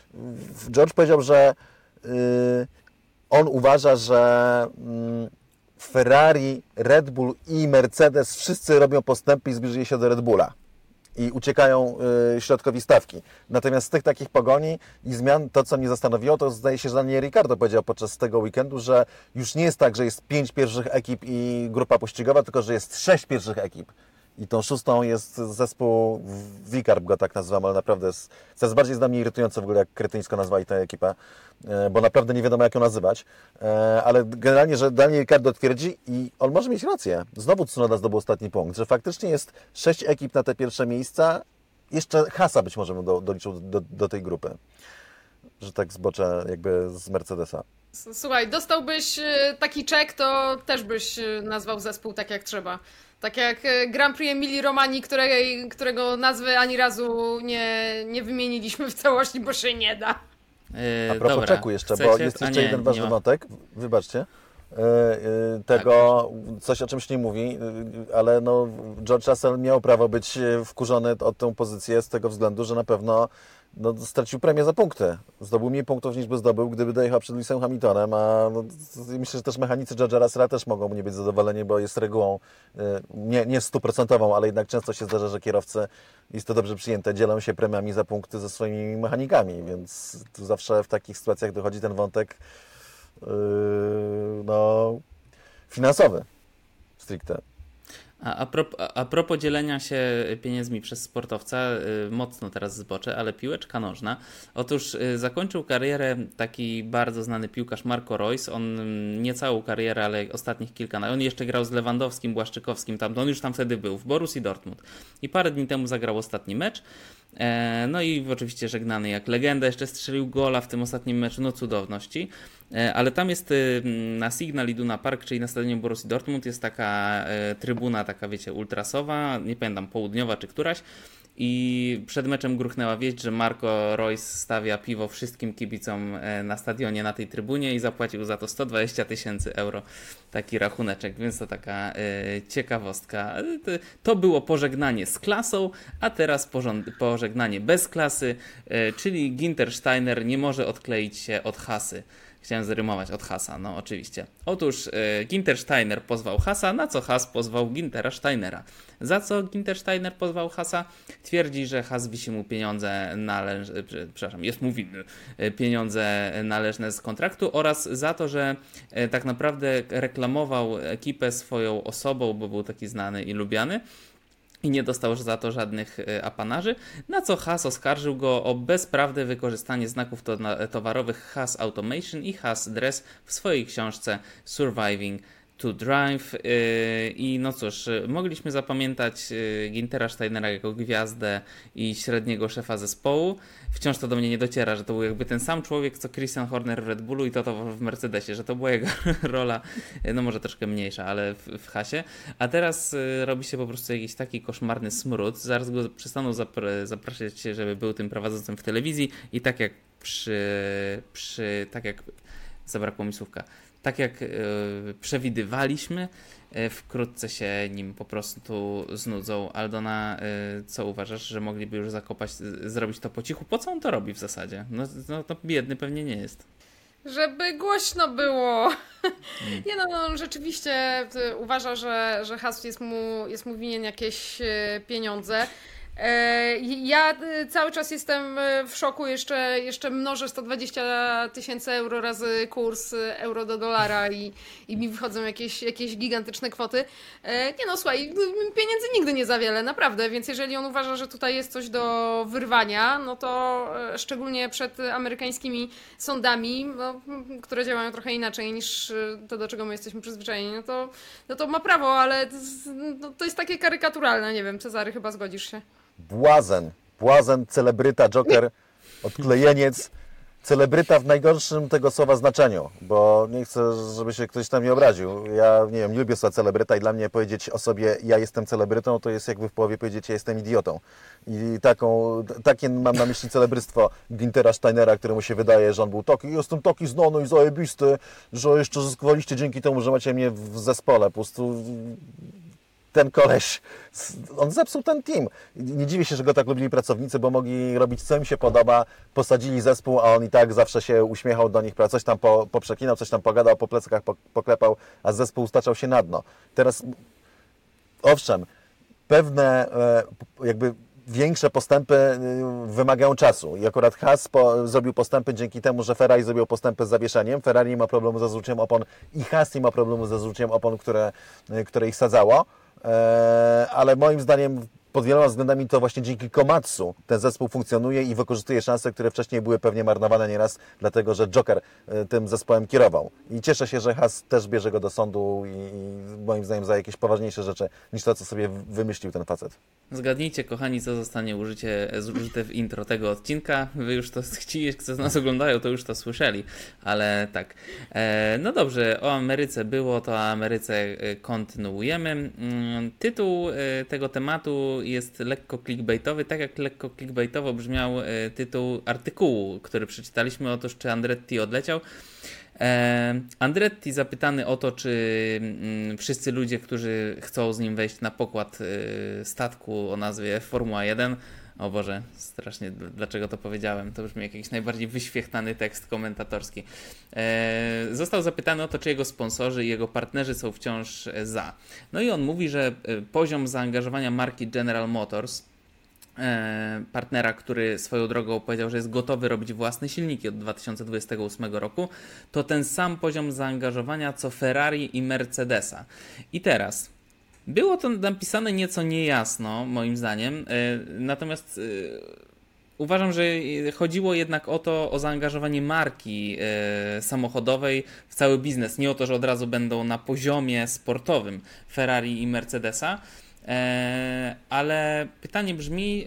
D: George powiedział, że on uważa, że Ferrari, Red Bull i Mercedes wszyscy robią postępy i zbliżyli się do Red Bulla i uciekają środkowi stawki. Natomiast z tych takich pogoni i zmian, to co mnie zastanowiło, to zdaje się, że Daniel Ricciardo powiedział podczas tego weekendu, że już nie jest tak, że jest 5 pierwszych ekip i grupa pościgowa, tylko że jest 6 pierwszych ekip. I tą szóstą jest zespół Vicarb, go tak nazywam, ale naprawdę jest, coraz bardziej jest dla mnie irytujące w ogóle, jak kretyńsko nazwali tę ekipę, bo naprawdę nie wiadomo, jak ją nazywać. Ale generalnie, że Daniel Ricciardo twierdzi i on może mieć rację. Znowu Tsunoda zdobył ostatni punkt, że faktycznie jest 6 ekip na te pierwsze miejsca. Jeszcze Haasa być może bym doliczył do tej grupy. Że tak zboczę jakby z Mercedesa.
C: Słuchaj, dostałbyś taki czek, to też byś nazwał zespół tak jak trzeba. Tak jak Grand Prix Emilii Romani, którego nazwy ani razu nie wymieniliśmy w całości, bo się nie da.
D: A propos
B: dobra.
D: czeku jeszcze, bo jest jeszcze jeden ważny wątek. Wybaczcie. Coś o czymś nie mówi, ale no, George Russell miał prawo być wkurzony o tę pozycję z tego względu, że na pewno stracił premię za punkty. Zdobył mniej punktów niż by zdobył, gdyby dojechał przed Lewisem Hamiltonem, a myślę, że też mechanicy George'a Russella też mogą nie być zadowoleni, bo jest regułą nie 100%, ale jednak często się zdarza, że kierowcy, jest to dobrze przyjęte, dzielą się premiami za punkty ze swoimi mechanikami, więc tu zawsze w takich sytuacjach dochodzi ten wątek finansowy stricte.
B: A propos dzielenia się pieniędzmi przez sportowca, mocno teraz zboczę, ale piłeczka nożna. Otóż zakończył karierę taki bardzo znany piłkarz Marco Reus. On nie całą karierę, ale ostatnich kilka. On jeszcze grał z Lewandowskim, Błaszczykowskim. On już tam wtedy był, w Borussii Dortmund. I parę dni temu zagrał ostatni mecz. No i oczywiście żegnany jak legenda. Jeszcze strzelił gola w tym ostatnim meczu. No cudowności. Ale tam jest na Signal Iduna Park, czyli na stadionie Borussii Dortmund, jest taka trybuna, taka wiecie, ultrasowa, nie pamiętam, południowa czy któraś. I przed meczem gruchnęła wieść, że Marco Reus stawia piwo wszystkim kibicom na stadionie, na tej trybunie i zapłacił za to 120 000 euro. Taki rachuneczek, więc to taka ciekawostka. To było pożegnanie z klasą, a teraz pożegnanie bez klasy, czyli Günther Steiner nie może odkleić się od Haasy. Chciałem zarymować od Haasa, no oczywiście. Otóż Günther Steiner pozwał Haasa, na co Haas pozwał Günthera Steinera. Za co Günther Steiner pozwał Haasa? Twierdzi, że Haas wisi mu pieniądze jest mu winny pieniądze należne z kontraktu oraz za to, że tak naprawdę reklamował ekipę swoją osobą, bo był taki znany i lubiany. I nie dostał za to żadnych apanarzy, na co Haas oskarżył go o bezprawne wykorzystanie znaków towarowych Haas Automation i Haas Dress w swojej książce Surviving to Drive. I no cóż, mogliśmy zapamiętać Günthera Steinera jako gwiazdę i średniego szefa zespołu. Wciąż to do mnie nie dociera, że to był jakby ten sam człowiek, co Christian Horner w Red Bullu i to w Mercedesie, że to była jego rola, no może troszkę mniejsza, ale w Haasie. A teraz robi się po prostu jakiś taki koszmarny smród. Zaraz go przestaną zapraszać, żeby był tym prowadzącym w telewizji i tak jak zabrakło mi słówka. Tak jak przewidywaliśmy, wkrótce się nim po prostu znudzą. Aldona, co uważasz, że mogliby już zrobić to po cichu? Po co on to robi w zasadzie? No to biedny pewnie nie jest.
C: Żeby głośno było. Nie no, rzeczywiście uważa, że Haas jest mu winien jakieś pieniądze. Ja cały czas jestem w szoku, jeszcze mnożę 120 000 euro razy kurs euro do dolara i mi wychodzą jakieś gigantyczne kwoty. Nie no, słuchaj, pieniędzy nigdy nie za wiele, naprawdę, więc jeżeli on uważa, że tutaj jest coś do wyrwania, no to szczególnie przed amerykańskimi sądami, które działają trochę inaczej niż to, do czego my jesteśmy przyzwyczajeni, no to ma prawo, ale to jest takie karykaturalne, nie wiem, Cezary, chyba zgodzisz się.
D: Błazen, celebryta, joker, odklejeniec, celebryta w najgorszym tego słowa znaczeniu, bo nie chcę, żeby się ktoś tam nie obraził. Ja nie wiem, nie lubię słowa celebryta i dla mnie powiedzieć o sobie ja jestem celebrytą, to jest jakby w połowie powiedzieć ja jestem idiotą. I takie mam na myśli celebrystwo Günthera Steinera, któremu się wydaje, że on był taki, jestem taki znany i zajebisty, że jeszcze zyskowaliście dzięki temu, że macie mnie w zespole. Po prostu ten koleś, on zepsuł ten team. Nie dziwię się, że go tak lubili pracownicy, bo mogli robić, co im się podoba, posadzili zespół, a on i tak zawsze się uśmiechał do nich, coś tam poprzeklinał, coś tam pogadał, po pleckach poklepał, a zespół staczał się na dno. Teraz, owszem, pewne jakby większe postępy wymagają czasu i akurat Haas zrobił postępy dzięki temu, że Ferrari zrobił postępy z zawieszeniem. Ferrari nie ma problemu ze zrzuceniem opon i Haas nie ma problemu ze zrzuceniem opon, które ich sadzało, ale moim zdaniem pod wieloma względami to właśnie dzięki Komatsu ten zespół funkcjonuje i wykorzystuje szanse, które wcześniej były pewnie marnowane nieraz, dlatego że Joker tym zespołem kierował. I cieszę się, że Haas też bierze go do sądu i moim zdaniem za jakieś poważniejsze rzeczy niż to, co sobie wymyślił ten facet.
B: Zgadnijcie, kochani, co zostanie użyte w intro tego odcinka. Wy już to ci, co nas oglądają, to już to słyszeli, ale tak. No dobrze, o Ameryce było, to o Ameryce kontynuujemy. Tytuł tego tematu jest lekko clickbaitowy, tak jak lekko clickbaitowo brzmiał tytuł artykułu, który przeczytaliśmy. Otóż, czy Andretti odleciał. Andretti zapytany o to, czy wszyscy ludzie, którzy chcą z nim wejść na pokład statku o nazwie Formuła 1, o Boże, strasznie, dlaczego to powiedziałem? To brzmi jak jakiś najbardziej wyświechtany tekst komentatorski. Został zapytany o to, czy jego sponsorzy i jego partnerzy są wciąż za. No i on mówi, że poziom zaangażowania marki General Motors, partnera, który swoją drogą powiedział, że jest gotowy robić własne silniki od 2028 roku, to ten sam poziom zaangażowania co Ferrari i Mercedesa. I teraz było to napisane nieco niejasno, moim zdaniem, natomiast uważam, że chodziło jednak o zaangażowanie marki samochodowej w cały biznes. Nie o to, że od razu będą na poziomie sportowym Ferrari i Mercedesa, ale pytanie brzmi,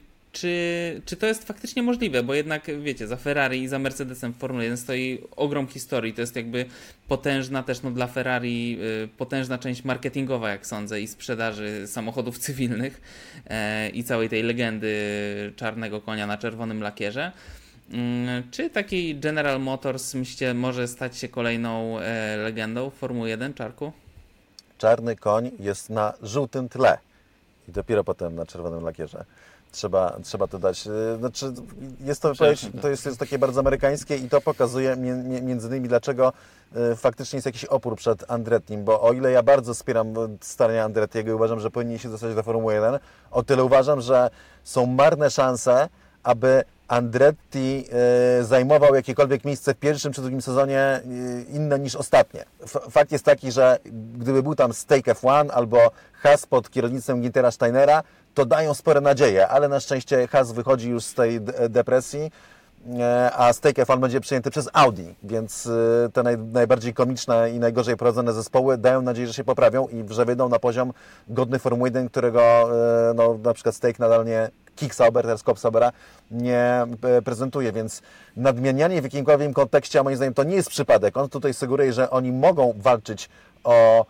B: czy to jest faktycznie możliwe, bo jednak wiecie, za Ferrari i za Mercedesem w Formule 1 stoi ogrom historii, to jest jakby potężna też dla Ferrari, potężna część marketingowa, jak sądzę, i sprzedaży samochodów cywilnych i całej tej legendy czarnego konia na czerwonym lakierze. Czy taki General Motors, myślicie, może stać się kolejną legendą Formuły 1, Czarku?
D: Czarny koń jest na żółtym tle i dopiero potem na czerwonym lakierze. Trzeba to dać. Znaczy, jest to wypowiedź, to jest takie bardzo amerykańskie i to pokazuje między innymi, dlaczego faktycznie jest jakiś opór przed Andrettim, bo o ile ja bardzo wspieram starania Andrettiego i uważam, że powinni się dostać do Formuły 1, o tyle uważam, że są marne szanse, aby Andretti zajmował jakiekolwiek miejsce w pierwszym czy drugim sezonie inne niż ostatnie. Fakt jest taki, że gdyby był tam Stake F1 albo Haas pod kierownictwem Güntera Steinera, to dają spore nadzieje, ale na szczęście Haas wychodzi już z tej depresji, a Stake F1 będzie przyjęty przez Audi, więc te najbardziej komiczne i najgorzej prowadzone zespoły dają nadzieję, że się poprawią i że wyjdą na poziom godny Formuły 1, którego na przykład Stake nadal nie, Kick-Sauber, teraz Cobb-Saubera nie prezentuje, więc nadmienianie w jakimkolwiek kontekście, a moim zdaniem to nie jest przypadek. On tutaj sugeruje, że oni mogą walczyć o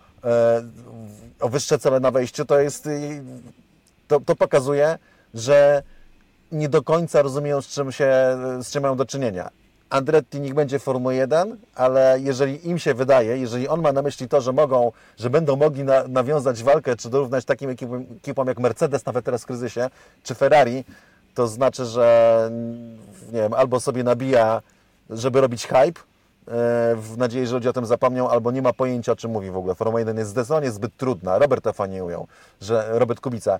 D: wyższe cele na wejściu. To pokazuje, że nie do końca rozumieją, z czym mają do czynienia. Andretti niech będzie w Formule 1, ale jeżeli im się wydaje, jeżeli on ma na myśli to, że będą mogli nawiązać walkę, czy dorównać takim ekipom jak Mercedes, nawet teraz w kryzysie, czy Ferrari, to znaczy, że nie wiem, albo sobie nabija, żeby robić hype, w nadziei, że ludzie o tym zapomnią, albo nie ma pojęcia, o czym mówi w ogóle. Formuła 1 jest zdecydowanie zbyt trudna. Robert Kubica,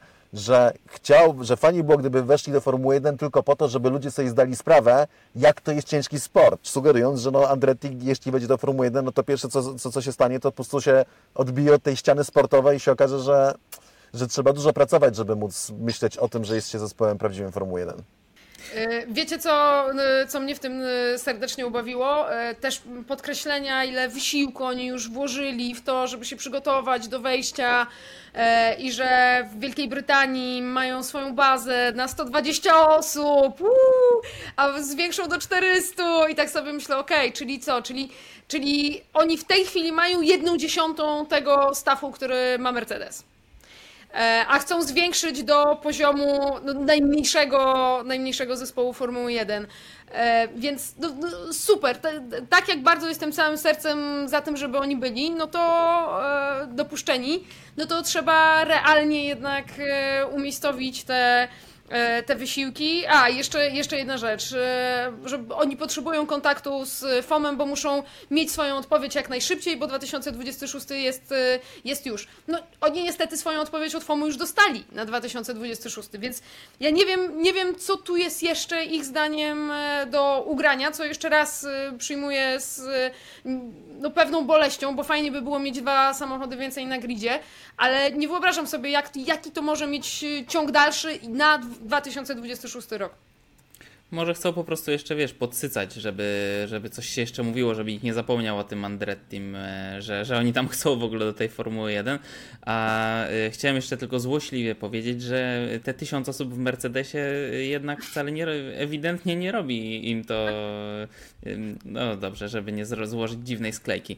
D: że fajnie było, gdyby weszli do Formuły 1 tylko po to, żeby ludzie sobie zdali sprawę, jak to jest ciężki sport, sugerując, że Andretti, jeśli wejdzie do Formuły 1, no to pierwsze, co się stanie, to po prostu się odbije od tej ściany sportowej i się okaże, że trzeba dużo pracować, żeby móc myśleć o tym, że jest się zespołem prawdziwym Formuły 1.
C: Wiecie, co mnie w tym serdecznie ubawiło? Też podkreślenia, ile wysiłku oni już włożyli w to, żeby się przygotować do wejścia i że w Wielkiej Brytanii mają swoją bazę na 120 osób, a zwiększą do 400 i tak sobie myślę, okej, czyli co? Czyli oni w tej chwili mają 1/10 tego staffu, który ma Mercedes. a chcą zwiększyć do poziomu najmniejszego zespołu Formuły 1. Więc super, tak jak bardzo jestem całym sercem za tym, żeby oni byli, no to dopuszczeni, no to trzeba realnie jednak umiejscowić te wysiłki. A, jeszcze jedna rzecz, że oni potrzebują kontaktu z FOM-em, bo muszą mieć swoją odpowiedź jak najszybciej, bo 2026 jest już. No, oni niestety swoją odpowiedź od FOM-u już dostali na 2026, więc ja nie wiem, co tu jest jeszcze ich zdaniem do ugrania, co jeszcze raz przyjmuję z pewną boleścią, bo fajnie by było mieć 2 samochody więcej na gridzie, ale nie wyobrażam sobie, jaki to może mieć ciąg dalszy na 2026 rok.
B: Może chcą po prostu jeszcze, podsycać, żeby coś się jeszcze mówiło, żeby ich nie zapomniał o tym Andrettim, że oni tam chcą w ogóle do tej Formuły 1. A chciałem jeszcze tylko złośliwie powiedzieć, że te 1000 osób w Mercedesie jednak wcale ewidentnie nie robi im to, no dobrze, żeby nie złożyć dziwnej sklejki.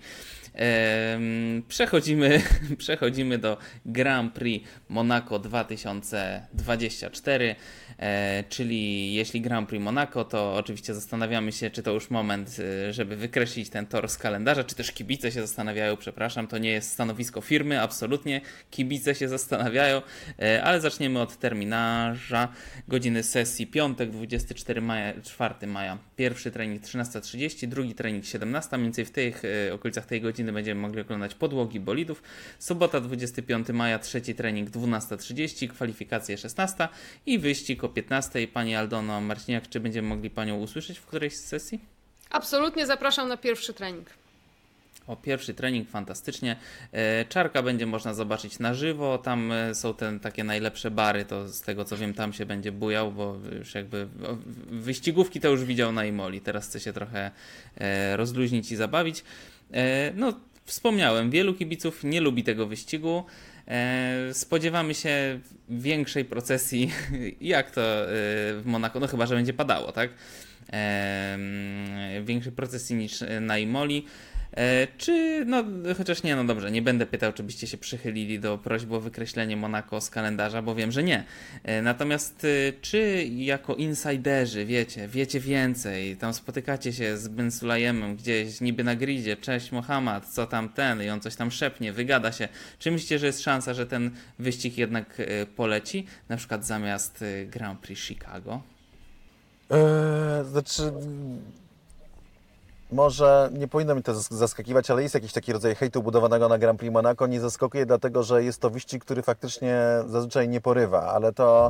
B: Przechodzimy do Grand Prix Monaco 2024, czyli jeśli Grand Prix Monaco, to oczywiście zastanawiamy się, czy to już moment, żeby wykreślić ten tor z kalendarza, czy też kibice się zastanawiają, przepraszam, to nie jest stanowisko firmy, absolutnie, kibice się zastanawiają, ale zaczniemy od terminarza, godziny sesji, piątek 24 maja, pierwszy trening 13:30, drugi trening 17:00, mniej więcej w tych okolicach tej godziny będziemy mogli oglądać podłogi bolidów, sobota 25 maja, trzeci trening 12:30, kwalifikacje 16:00 i wyścig o 15:00. Pani Aldono Marciniak, czy będziemy mogli Panią usłyszeć w którejś z sesji?
C: Absolutnie zapraszam na pierwszy trening.
B: O, pierwszy trening, fantastycznie. Czarka będzie można zobaczyć na żywo, tam są takie najlepsze bary, to z tego co wiem tam się będzie bujał, bo już jakby wyścigówki to już widział na Imoli, teraz chce się trochę rozluźnić i zabawić. No, wspomniałem, wielu kibiców nie lubi tego wyścigu. Spodziewamy się większej procesji, jak to w Monako, no chyba, że będzie padało, tak? Większej procesji niż na Imoli. Czy, no chociaż nie, no dobrze, nie będę pytał, czy byście się przychylili do prośby o wykreślenie Monako z kalendarza, bo wiem, że nie. Natomiast czy jako insiderzy wiecie więcej, tam spotykacie się z Ben Sulayemem gdzieś niby na gridzie, cześć Mohammad, co tam ten, i on coś tam szepnie, wygada się. Czy myślicie, że jest szansa, że ten wyścig jednak poleci, na przykład zamiast Grand Prix Chicago?
D: Może nie powinno mi to zaskakiwać, ale jest jakiś taki rodzaj hejtu budowanego na Grand Prix Monaco. Nie zaskakuje dlatego, że jest to wyścig, który faktycznie zazwyczaj nie porywa, ale to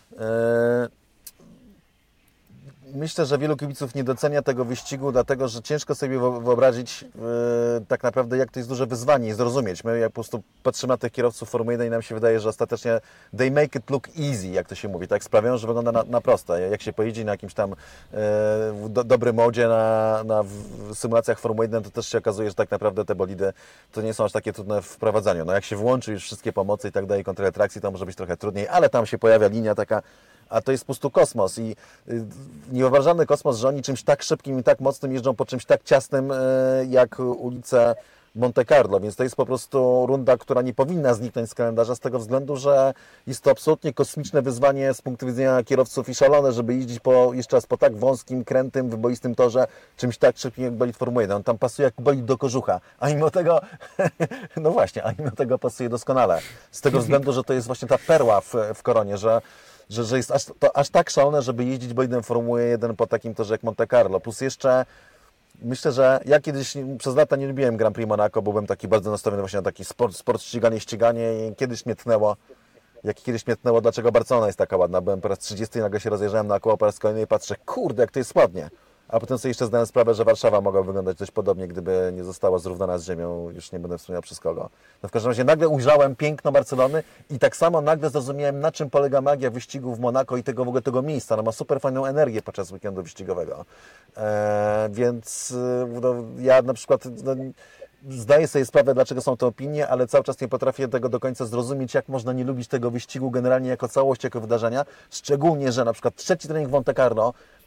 D: myślę, że wielu kibiców nie docenia tego wyścigu, dlatego że ciężko sobie wyobrazić tak naprawdę, jak to jest duże wyzwanie i zrozumieć. My jak po prostu patrzymy na tych kierowców Formuły 1 i nam się wydaje, że ostatecznie they make it look easy, jak to się mówi, tak sprawiają, że wygląda na proste. Jak się pojeździ na jakimś tam dobrym modzie na symulacjach Formuły 1, to też się okazuje, że tak naprawdę te bolidy to nie są aż takie trudne w wprowadzaniu. No jak się włączy już wszystkie pomocy i tak dalej, kontrolę trakcji, to może być trochę trudniej, ale tam się pojawia linia taka, a to jest po prostu kosmos i niewyobrażalny kosmos, że oni czymś tak szybkim i tak mocnym jeżdżą po czymś tak ciasnym jak ulice Monte Carlo, więc to jest po prostu runda, która nie powinna zniknąć z kalendarza z tego względu, że jest to absolutnie kosmiczne wyzwanie z punktu widzenia kierowców i szalone, żeby jeździć jeszcze raz po tak wąskim, krętym, wyboistym torze, czymś tak szybkim jak bolid Formuły 1. On tam pasuje jak bolid do kożucha, a mimo tego, no właśnie, a mimo tego pasuje doskonale. Z tego względu, że to jest właśnie ta perła w koronie, że jest aż tak szalone, żeby jeździć bolidem Formuły 1 po takim torze jak Monte Carlo. Plus jeszcze myślę, że ja kiedyś przez lata nie lubiłem Grand Prix Monaco, bo byłem taki bardzo nastawiony właśnie na taki sport ściganie i kiedyś mnie tnęło, dlaczego Barcelona jest taka ładna. Byłem po raz 30 i nagle się rozejrzałem naokoło po raz kolejny i patrzę, kurde, jak to jest ładnie. A potem sobie jeszcze zdałem sprawę, że Warszawa mogła wyglądać dość podobnie, gdyby nie została zrównana z ziemią, już nie będę wspomniał przez kogo. No w każdym razie nagle ujrzałem piękno Barcelony i tak samo nagle zrozumiałem, na czym polega magia wyścigu w Monako i w ogóle tego miejsca. No ma super fajną energię podczas weekendu wyścigowego. Więc ja na przykład zdaję sobie sprawę, dlaczego są te opinie, ale cały czas nie potrafię tego do końca zrozumieć, jak można nie lubić tego wyścigu generalnie jako całość, jako wydarzenia. Szczególnie, że na przykład trzeci trening w Monte Carlo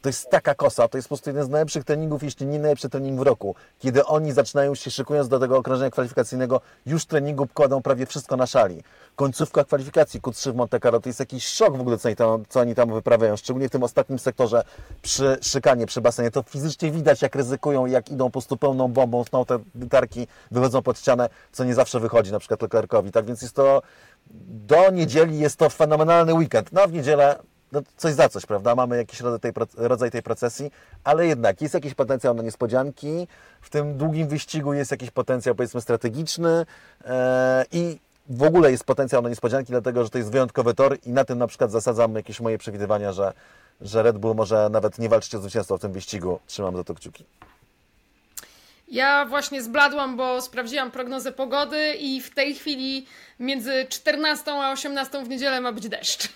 D: to jest taka kosa, to jest po prostu jeden z najlepszych treningów, jeśli nie najlepszy trening w roku. Kiedy oni zaczynają się, szykując do tego okrążenia kwalifikacyjnego, już w treningu kładą prawie wszystko na szali. Końcówka kwalifikacji Q3 w Monte Carlo to jest jakiś szok w ogóle, co oni tam wyprawiają, szczególnie w tym ostatnim sektorze przy szykanie, przy basenie. To fizycznie widać, jak ryzykują, jak idą po prostu pełną bombą, są te tarki, wychodzą pod ścianę, co nie zawsze wychodzi, na przykład Leclercowi. Tak więc jest to, do niedzieli jest to fenomenalny weekend. No w niedzielę no, coś za coś, prawda? Mamy jakiś rodzaj tej procesji, ale jednak jest jakiś potencjał na niespodzianki. W tym długim wyścigu jest jakiś potencjał, powiedzmy, strategiczny i w ogóle jest potencjał na niespodzianki, dlatego że to jest wyjątkowy tor i na tym na przykład zasadzam jakieś moje przewidywania, że Red Bull może nawet nie walczyć o zwycięstwo w tym wyścigu. Trzymam za to kciuki.
C: Ja właśnie zbladłam, bo sprawdziłam prognozę pogody i w tej chwili między 14 a 18 w niedzielę ma być deszcz.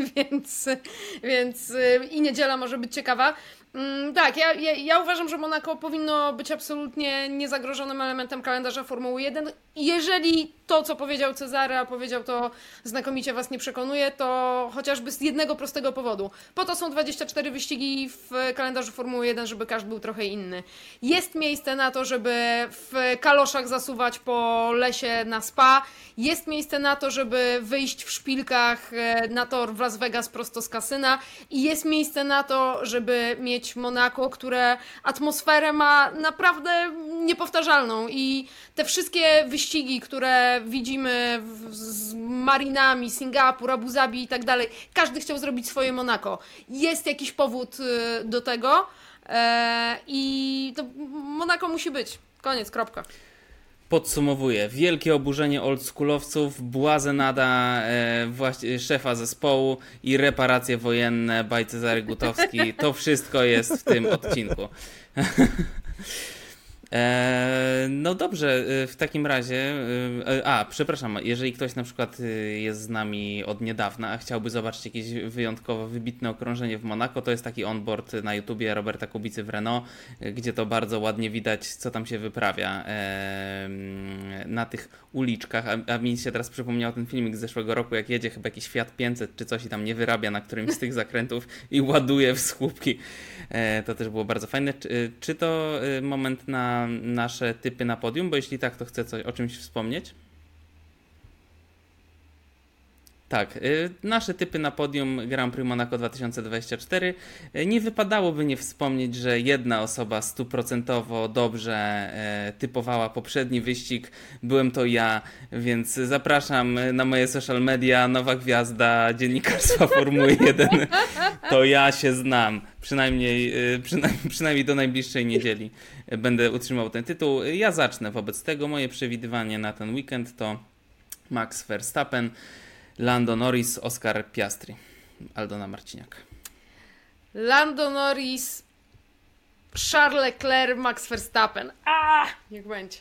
C: więc i niedziela może być ciekawa. Tak, ja uważam, że Monako powinno być absolutnie niezagrożonym elementem kalendarza Formuły 1. Jeżeli to, co powiedział Cezary, a powiedział to znakomicie Was nie przekonuje, to chociażby z jednego prostego powodu. Po to są 24 wyścigi w kalendarzu Formuły 1, żeby każdy był trochę inny. Jest miejsce na to, żeby w kaloszach zasuwać po lesie na Spa. Jest miejsce na to, żeby wyjść w szpilkach na tor w Las Vegas prosto z kasyna. I jest miejsce na to, żeby mieć Monako, które atmosferę ma naprawdę niepowtarzalną. I te wszystkie wyścigi, które widzimy z Marinami, Singapur, Abu Zabi i tak dalej, każdy chciał zrobić swoje Monako. Jest jakiś powód do tego i to Monako musi być. Koniec, kropka.
B: Podsumowuję. Wielkie oburzenie oldschoolowców, błazenada szefa zespołu i reparacje wojenne by Cezary Gutowski. To wszystko jest w tym odcinku. No dobrze, w takim razie, przepraszam, jeżeli ktoś na przykład jest z nami od niedawna, a chciałby zobaczyć jakieś wyjątkowo wybitne okrążenie w Monako, to jest taki onboard na YouTubie Roberta Kubicy w Renault, gdzie to bardzo ładnie widać, co tam się wyprawia na tych uliczkach, a mi się teraz przypomniał ten filmik z zeszłego roku, jak jedzie chyba jakiś Fiat 500 czy coś i tam nie wyrabia na którymś z tych zakrętów i ładuje w słupki. To też było bardzo fajne. Czy to moment na nasze typy na podium? Bo jeśli tak, to chcę o czymś wspomnieć. Tak, nasze typy na podium Grand Prix Monaco 2024. Nie wypadałoby nie wspomnieć, że jedna osoba 100% dobrze typowała poprzedni wyścig. Byłem to ja, więc zapraszam na moje social media. Nowa gwiazda dziennikarstwa Formuły 1. To ja się znam. Przynajmniej do najbliższej niedzieli będę utrzymał ten tytuł. Ja zacznę wobec tego. Moje przewidywanie na ten weekend to Max Verstappen, Lando Norris, Oscar Piastri. Aldona Marciniak.
C: Lando Norris, Charles Leclerc, Max Verstappen. Niech będzie.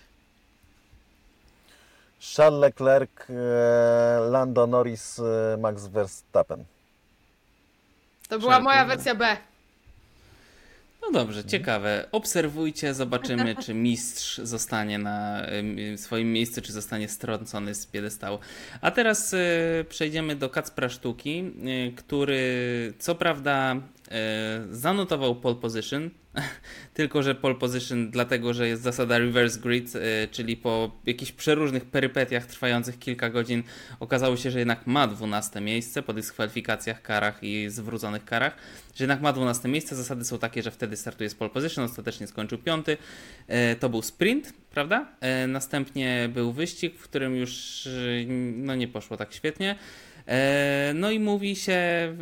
D: Charles Leclerc, Lando Norris, Max Verstappen.
C: To była moja wersja B.
B: No dobrze, ciekawe. Obserwujcie, zobaczymy, czy mistrz zostanie na swoim miejscu, czy zostanie strącony z piedestału. A teraz przejdziemy do Kacpra Sztuki, który co prawda zanotował pole position, tylko że pole position dlatego, że jest zasada reverse grid, czyli po jakichś przeróżnych perypetiach trwających kilka godzin okazało się, że jednak ma 12 miejsce po dyskwalifikacjach, karach i zwróconych karach, że jednak ma 12 miejsce. Zasady są takie, że wtedy startuje z pole position, ostatecznie skończył 5. To był sprint, prawda? Następnie był wyścig, w którym już nie poszło tak świetnie. No i mówi się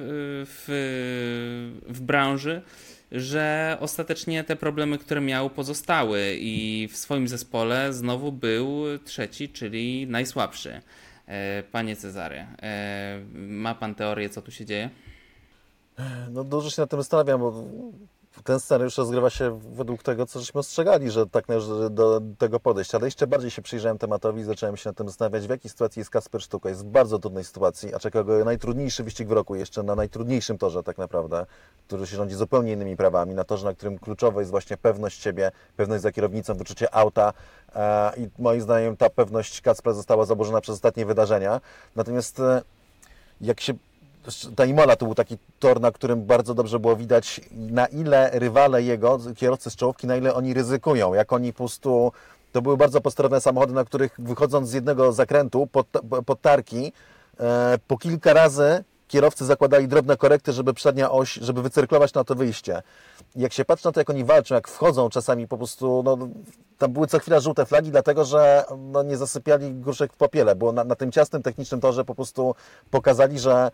B: w branży, że ostatecznie te problemy, które miał, pozostały i w swoim zespole znowu był trzeci, czyli najsłabszy. Panie Cezary, ma pan teorię, co tu się dzieje?
D: No dużo się nad tym zastanawiam, bo ten scenariusz rozgrywa się według tego, co żeśmy ostrzegali, że tak należy do tego podejść. Ale jeszcze bardziej się przyjrzałem tematowi i zacząłem się nad tym zastanawiać, w jakiej sytuacji jest Kacper Sztuka. Jest w bardzo trudnej sytuacji, a czeka go najtrudniejszy wyścig w roku, jeszcze na najtrudniejszym torze tak naprawdę, który się rządzi zupełnie innymi prawami, na torze, na którym kluczowa jest właśnie pewność siebie, pewność za kierownicą, wyczucie auta i moim zdaniem ta pewność Kacpra została zaburzona przez ostatnie wydarzenia. Natomiast jak się ta Imola to był taki tor, na którym bardzo dobrze było widać, na ile rywale jego, kierowcy z czołówki, na ile oni ryzykują, jak oni po prostu... To były bardzo posterowne samochody, na których wychodząc z jednego zakrętu pod tarki, po kilka razy kierowcy zakładali drobne korekty, żeby przednia oś, żeby wycyrklować na to wyjście. I jak się patrzy na to, jak oni walczą, jak wchodzą czasami po prostu, no, tam były co chwila żółte flagi, dlatego że no, nie zasypiali gruszek w popiele, bo na tym ciasnym technicznym torze po prostu pokazali, że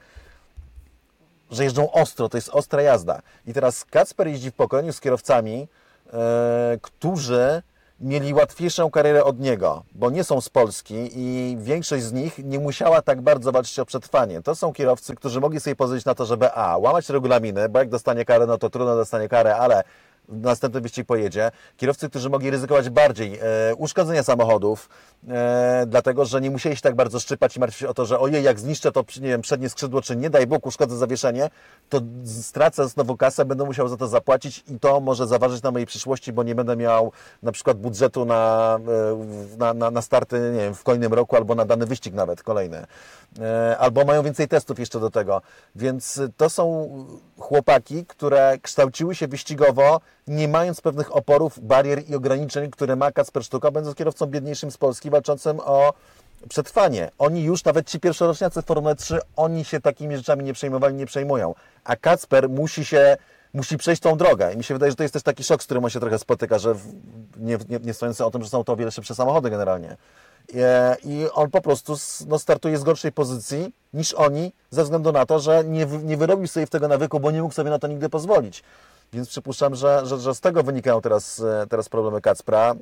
D: jeżdżą ostro, to jest ostra jazda. I teraz Kacper jeździ w pokoleniu z kierowcami, którzy mieli łatwiejszą karierę od niego, bo nie są z Polski i większość z nich nie musiała tak bardzo walczyć o przetrwanie. To są kierowcy, którzy mogli sobie pozwolić na to, żeby łamać regulaminy, bo jak dostanie karę, no to trudno dostanie karę, ale następny wyścig pojedzie. Kierowcy, którzy mogli ryzykować bardziej uszkodzenia samochodów, dlatego, że nie musieli się tak bardzo szczypać i martwić się o to, że ojej, jak zniszczę to, nie wiem, przednie skrzydło, czy nie daj Bóg uszkodzę zawieszenie, to stracę znowu kasę, będę musiał za to zapłacić i to może zaważyć na mojej przyszłości, bo nie będę miał na przykład budżetu na starty, nie wiem, w kolejnym roku albo na dany wyścig nawet kolejny. Albo mają więcej testów jeszcze do tego. Więc to są chłopaki, które kształciły się wyścigowo, nie mając pewnych oporów, barier i ograniczeń, które ma Kacper Sztuka, będąc kierowcą biedniejszym z Polski, walczącym o przetrwanie. Oni już, nawet ci pierwszoroczniacy w Formule 3, oni się takimi rzeczami nie przejmowali, nie przejmują. A Kacper musi przejść tą drogę. I mi się wydaje, że to jest też taki szok, z którym on się trochę spotyka, że nie stojący o tym, że są to o wiele szybsze samochody generalnie. I on po prostu startuje z gorszej pozycji niż oni, ze względu na to, że nie wyrobił sobie w tego nawyku, bo nie mógł sobie na to nigdy pozwolić. Więc przypuszczam, że z tego wynikają teraz problemy Kacpra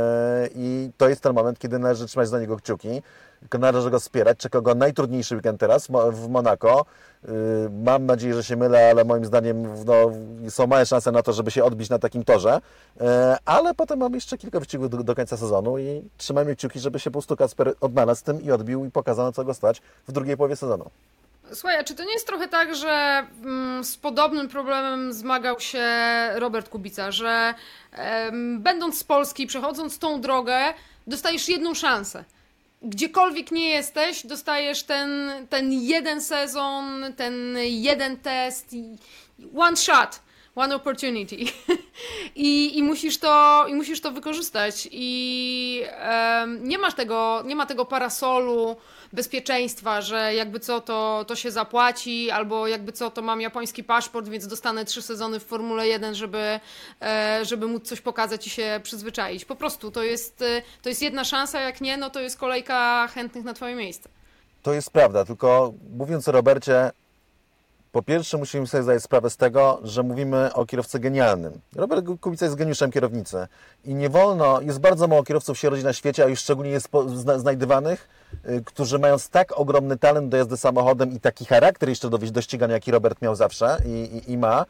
D: i to jest ten moment, kiedy należy trzymać za niego kciuki, należy go wspierać. Czeka go najtrudniejszy weekend teraz w Monako. Mam nadzieję, że się mylę, ale moim zdaniem są małe szanse na to, żeby się odbić na takim torze, ale potem mamy jeszcze kilka wyścigów do końca sezonu i trzymajmy kciuki, żeby się po prostu Kacper odnalazł z tym i odbił i pokazał, na co go stać w drugiej połowie sezonu.
C: Słuchaj, a czy to nie jest trochę tak, że z podobnym problemem zmagał się Robert Kubica, że będąc z Polski, przechodząc tą drogę, dostajesz jedną szansę. Gdziekolwiek nie jesteś, dostajesz ten jeden sezon, ten jeden test, one shot, one opportunity. I musisz to wykorzystać. I nie ma tego parasolu bezpieczeństwa, że jakby co to się zapłaci, albo jakby co to mam japoński paszport, więc dostanę 3 sezony w Formule 1, żeby móc coś pokazać i się przyzwyczaić. Po prostu to jest jedna szansa, jak nie, no to jest kolejka chętnych na twoje miejsce.
D: To jest prawda, tylko mówiąc o Robercie, po pierwsze musimy sobie zdać sprawę z tego, że mówimy o kierowcy genialnym. Robert Kubica jest geniuszem kierownicy i nie wolno, jest bardzo mało kierowców się rodzi na świecie, a już szczególnie jest znajdywanych, którzy mając tak ogromny talent do jazdy samochodem i taki charakter jeszcze do ścigania, jaki Robert miał zawsze i ma,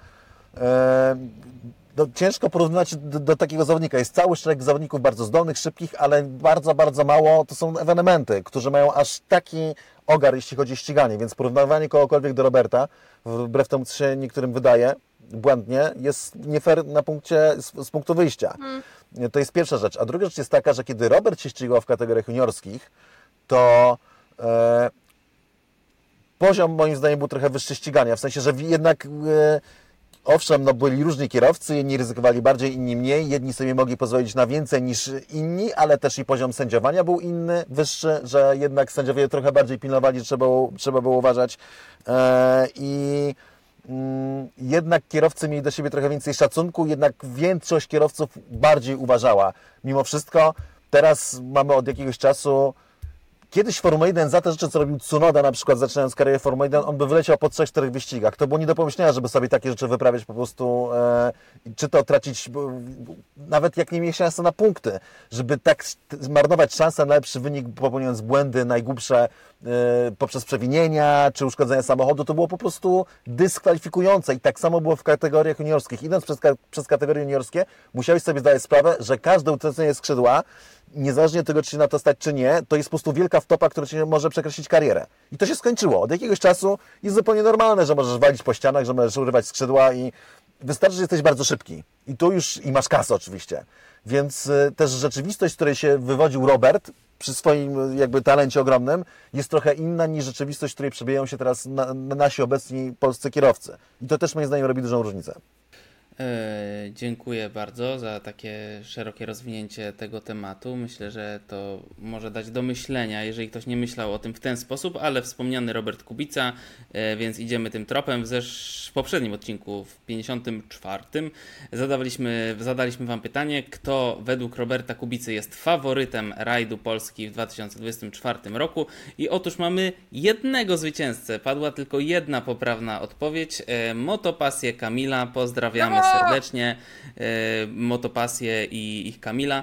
D: ciężko porównywać do takiego zawodnika. Jest cały szereg zawodników bardzo zdolnych, szybkich, ale bardzo, bardzo mało to są ewenementy, którzy mają aż taki ogar, jeśli chodzi o ściganie, więc porównywanie kogokolwiek do Roberta, wbrew temu, co się niektórym wydaje, błędnie, jest nie fair z punktu wyjścia. To jest pierwsza rzecz. A druga rzecz jest taka, że kiedy Robert się ścigał w kategoriach juniorskich, to poziom moim zdaniem był trochę wyższy ścigania, w sensie, że jednak owszem, byli różni kierowcy, jedni ryzykowali bardziej, inni mniej, jedni sobie mogli pozwolić na więcej niż inni, ale też i poziom sędziowania był inny, wyższy, że jednak sędziowie trochę bardziej pilnowali, że trzeba było uważać i jednak kierowcy mieli do siebie trochę więcej szacunku, jednak większość kierowców bardziej uważała. Mimo wszystko teraz mamy od jakiegoś czasu. Kiedyś Formuła 1 za te rzeczy, co robił Tsunoda, na przykład zaczynając karierę Formuły 1, on by wyleciał po 3-4 wyścigach. To było nie do pomyślenia, żeby sobie takie rzeczy wyprawiać po prostu, czy to tracić, nawet jak nie mieli szansy na punkty, żeby tak zmarnować szansę na lepszy wynik, popełniając błędy najgłupsze poprzez przewinienia, czy uszkodzenia samochodu, to było po prostu dyskwalifikujące i tak samo było w kategoriach juniorskich. Idąc przez kategorie juniorskie, musiałeś sobie zdać sprawę, że każde utracenie skrzydła, niezależnie od tego, czy się na to stać, czy nie, to jest po prostu wielka wtopa, która ci może przekreślić karierę. I to się skończyło. Od jakiegoś czasu jest zupełnie normalne, że możesz walić po ścianach, że możesz urywać skrzydła i wystarczy, że jesteś bardzo szybki. I tu już i masz kasę oczywiście. Więc też rzeczywistość, z której się wywodził Robert, przy swoim jakby talencie ogromnym jest trochę inna niż rzeczywistość, w której przebijają się teraz nasi obecni polscy kierowcy. I to też moim zdaniem robi dużą różnicę.
B: Dziękuję bardzo za takie szerokie rozwinięcie tego tematu. Myślę, że to może dać do myślenia, jeżeli ktoś nie myślał o tym w ten sposób, ale wspomniany Robert Kubica, więc idziemy tym tropem. W poprzednim odcinku, w 54, zadaliśmy Wam pytanie, kto według Roberta Kubicy jest faworytem rajdu Polski w 2024 roku. I otóż mamy jednego zwycięzcę. Padła tylko jedna poprawna odpowiedź. Motopasję Kamila. Pozdrawiamy serdecznie Motopasję i ich Kamila.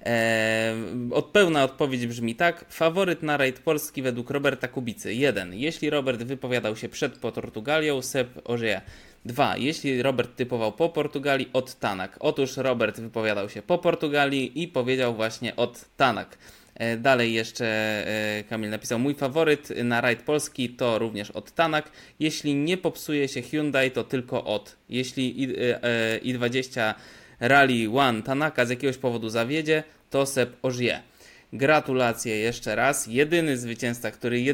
B: Pełna odpowiedź brzmi tak. Faworyt na rajd Polski według Roberta Kubicy. 1. Jeśli Robert wypowiadał się przed Portugalią, Sepp Ogier. 2. Jeśli Robert typował po Portugalii, Ott Tanak. Otóż Robert wypowiadał się po Portugalii i powiedział właśnie Ott Tanak. Dalej jeszcze Kamil napisał: mój faworyt na rajd Polski to również Ott Tanak. Jeśli nie popsuje się Hyundai, to tylko Ott. Jeśli i20 Rally One Tanaka z jakiegoś powodu zawiedzie, to Sepp Ogier. Gratulacje jeszcze raz. Jedyny zwycięzca,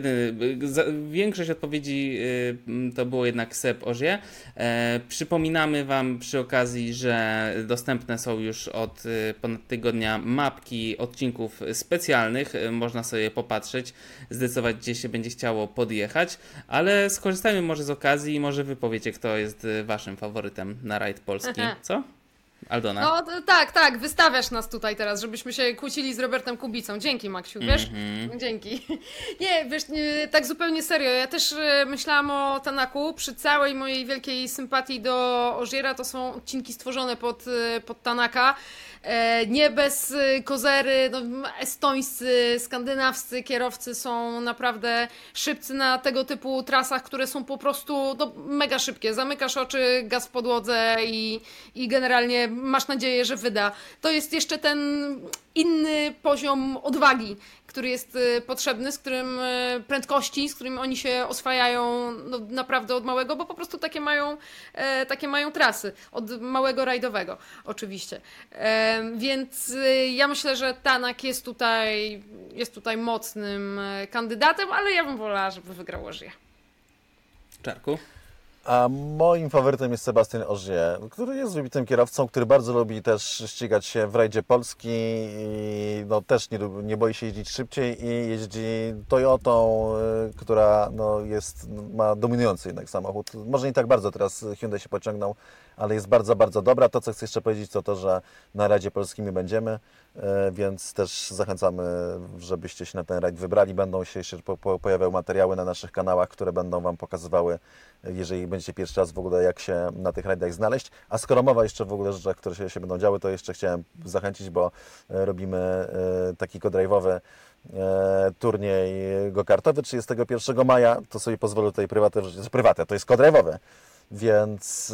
B: większość odpowiedzi to było jednak Sepp Ogier. Przypominamy Wam przy okazji, że dostępne są już od ponad tygodnia mapki odcinków specjalnych. Można sobie popatrzeć, zdecydować, gdzie się będzie chciało podjechać, ale skorzystajmy może z okazji i może wy powiecie, kto jest Waszym faworytem na rajd Polski. Co? Aldona?
C: No tak, wystawiasz nas tutaj teraz, żebyśmy się kłócili z Robertem Kubicą. Dzięki, Maksiu, wiesz? Dzięki. Nie, wiesz, tak zupełnie serio, ja też myślałam o Tanaku. Przy całej mojej wielkiej sympatii do Ogiera to są odcinki stworzone pod Tanaka. Nie bez kozery, estońscy, skandynawscy kierowcy są naprawdę szybcy na tego typu trasach, które są po prostu mega szybkie. Zamykasz oczy, gaz w podłodze i generalnie masz nadzieję, że wyda. To jest jeszcze ten inny poziom odwagi, który jest potrzebny, prędkości, z którym oni się oswajają naprawdę od małego, bo po prostu takie mają trasy, od małego rajdowego oczywiście. Więc ja myślę, że Tanak jest tutaj mocnym kandydatem, ale ja bym wolała, żeby wygrał Ogier.
B: Czarku?
D: A moim faworytem jest Sebastian Ogier, który jest wybitnym kierowcą, który bardzo lubi też ścigać się w rajdzie Polski i też nie boi się jeździć szybciej i jeździ Toyotą, która ma dominujący jednak samochód. Może nie tak bardzo teraz Hyundai się pociągnął, ale jest bardzo, bardzo dobra. To, co chcę jeszcze powiedzieć, to, że na rajdzie polskim my będziemy, więc też zachęcamy, żebyście się na ten rajd wybrali. Będą się jeszcze pojawiały materiały na naszych kanałach, które będą Wam pokazywały, jeżeli będziecie pierwszy raz w ogóle, jak się na tych rajdach znaleźć. A skoro mowa jeszcze w ogóle o rzeczach, które się będą działy, to jeszcze chciałem zachęcić, bo robimy taki co-drive'owy turniej go-kartowy 31 maja. To sobie pozwolę tutaj prywatę, to jest co-drive'owe. Więc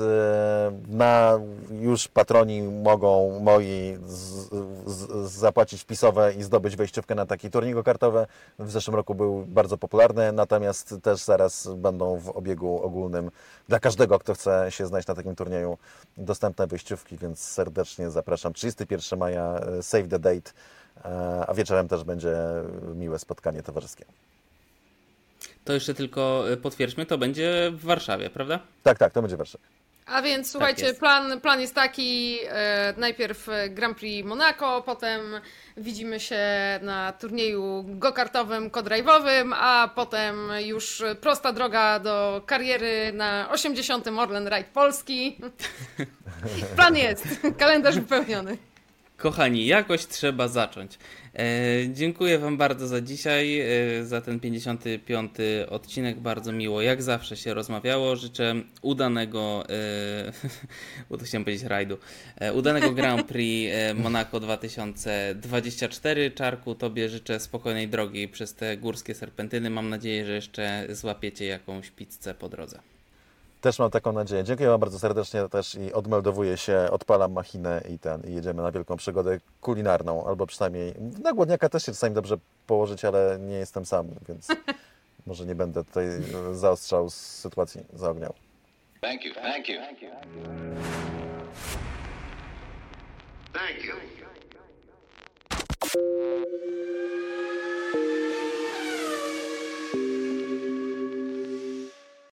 D: już patroni mogą zapłacić wpisowe i zdobyć wejściówkę na taki turniej go-kartowy. W zeszłym roku był bardzo popularny, natomiast też zaraz będą w obiegu ogólnym dla każdego, kto chce się znaleźć na takim turnieju, dostępne wejściówki, więc serdecznie zapraszam. 31 maja, save the date, a wieczorem też będzie miłe spotkanie towarzyskie.
B: To jeszcze tylko potwierdźmy, to będzie w Warszawie, prawda?
D: Tak, to będzie w Warszawie.
C: A więc słuchajcie, plan jest taki, najpierw Grand Prix Monaco, potem widzimy się na turnieju go-kartowym, co-drive'owym, a potem już prosta droga do kariery na 80. Orlen Ride Polski. Plan jest, kalendarz wypełniony.
B: Kochani, jakoś trzeba zacząć. Dziękuję Wam bardzo za dzisiaj, za ten 55. odcinek. Bardzo miło, jak zawsze się rozmawiało. Życzę udanego, chciałem powiedzieć rajdu, udanego Grand Prix Monaco 2024. Czarku, Tobie życzę spokojnej drogi przez te górskie serpentyny. Mam nadzieję, że jeszcze złapiecie jakąś pizzę po drodze.
D: Też mam taką nadzieję. Dziękuję Wam bardzo serdecznie też i odmeldowuję się, odpalam machinę i jedziemy na wielką przygodę kulinarną, albo przynajmniej na głodniaka też się czasami dobrze położyć, ale nie jestem sam, więc może nie będę tutaj zaostrzał sytuacji, zaogniał.
E: Thank you. Thank you. Thank you.